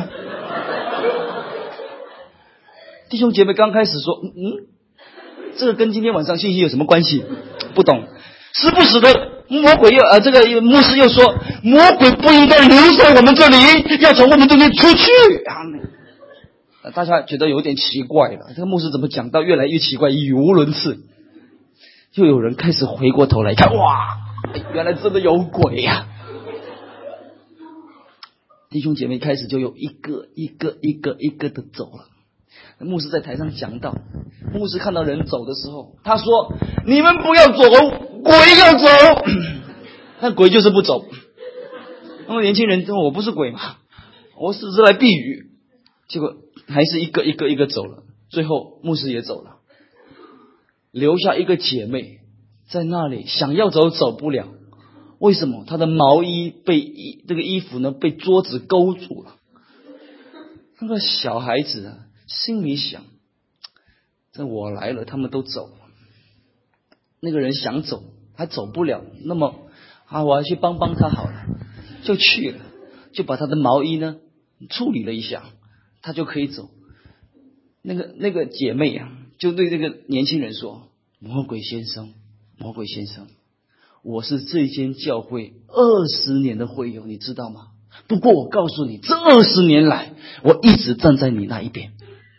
Speaker 2: 弟兄姐妹刚开始说，嗯，这个跟今天晚上信息有什么关系？不懂。时不时的魔鬼又呃，这个牧师又说，魔鬼不应该留在我们这里，要从我们中间出去。啊，大家觉得有点奇怪了，这个牧师怎么讲到越来越奇怪，语无伦次。又有人开始回过头来看，哇，原来真的有鬼呀、啊！弟兄姐妹开始就有一个一个一个一个的走了。牧师在台上讲到，牧师看到人走的时候，他说：“你们不要走，鬼要走。”那鬼就是不走。那么年轻人说：“我不是鬼嘛，我只是来避雨。”结果还是一个一个一个走了，最后牧师也走了。留下一个姐妹在那里，想要走走不了。为什么？她的毛衣被衣这个衣服呢被桌子勾住了。那个小孩子啊，心里想：这我来了，他们都走了。那个人想走，还走不了，那么啊，我要去帮帮他好了，就去了，就把他的毛衣呢处理了一下，他就可以走。那个那个姐妹啊，就对这个年轻人说：“魔鬼先生，魔鬼先生，我是这间教会二十年的会友，你知道吗？不过我告诉你，这二十年来，我一直站在你那一边。”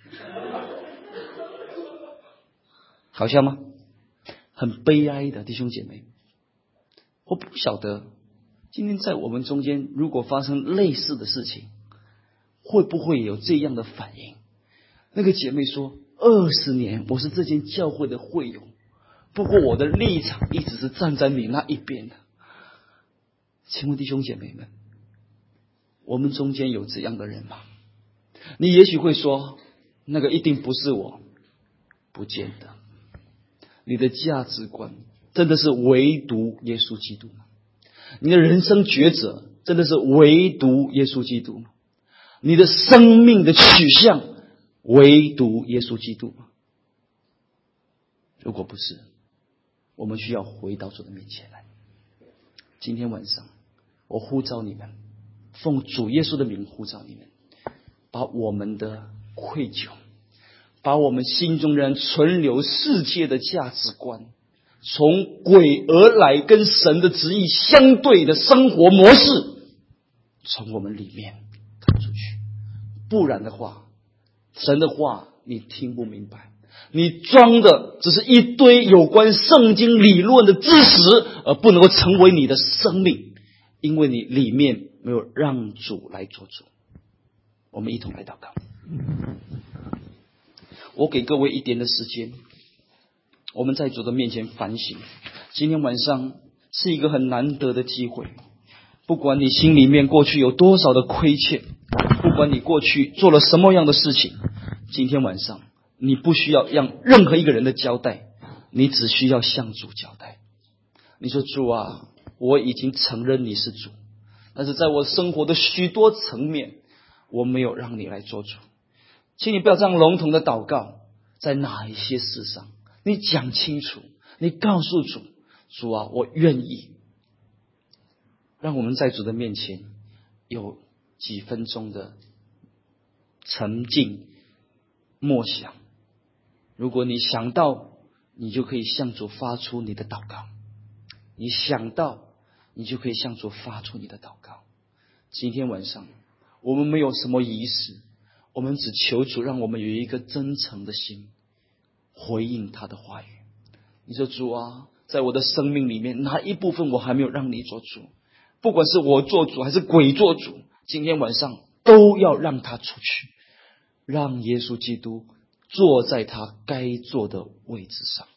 Speaker 2: 好笑吗？很悲哀的弟兄姐妹，我不晓得今天在我们中间，如果发生类似的事情，会不会有这样的反应？那个姐妹说：“二十年，我是这间教会的会友，不过我的立场一直是站在你那一边的。”请问弟兄姐妹们，我们中间有这样的人吗？你也许会说，那个一定不是我，不见得。你的价值观真的是唯独耶稣基督吗？你的人生抉择真的是唯独耶稣基督吗？你的生命的取向唯独耶稣基督吗？如果不是，我们需要回到主的面前来。今天晚上，我呼召你们，奉主耶稣的名呼召你们，把我们的愧疚，把我们心中人存留世界的价值观，从鬼而来跟神的旨意相对的生活模式，从我们里面赶出去。不然的话，神的话你听不明白，你装的只是一堆有关圣经理论的知识，而不能够成为你的生命，因为你里面没有让主来做主。我们一同来祷告。我给各位一点的时间，我们在主的面前反省。今天晚上是一个很难得的机会，不管你心里面过去有多少的亏欠，不管你过去做了什么样的事情，今天晚上你不需要让任何一个人的交代，你只需要向主交代。你说：“主啊，我已经承认你是主，但是在我生活的许多层面，我没有让你来做主。请你不要这样笼统的祷告，在哪一些事上你讲清楚，你告诉主，主啊，我愿意。”让我们在主的面前有几分钟的沉静默想。如果你想到，你就可以向主发出你的祷告，你想到，你就可以向主发出你的祷告。今天晚上我们没有什么仪式，我们只求主让我们有一个真诚的心回应他的话语。你说：“主啊，在我的生命里面哪一部分我还没有让你做主？不管是我做主还是鬼做主，今天晚上都要让他出去，让耶稣基督坐在他该坐的位置上。”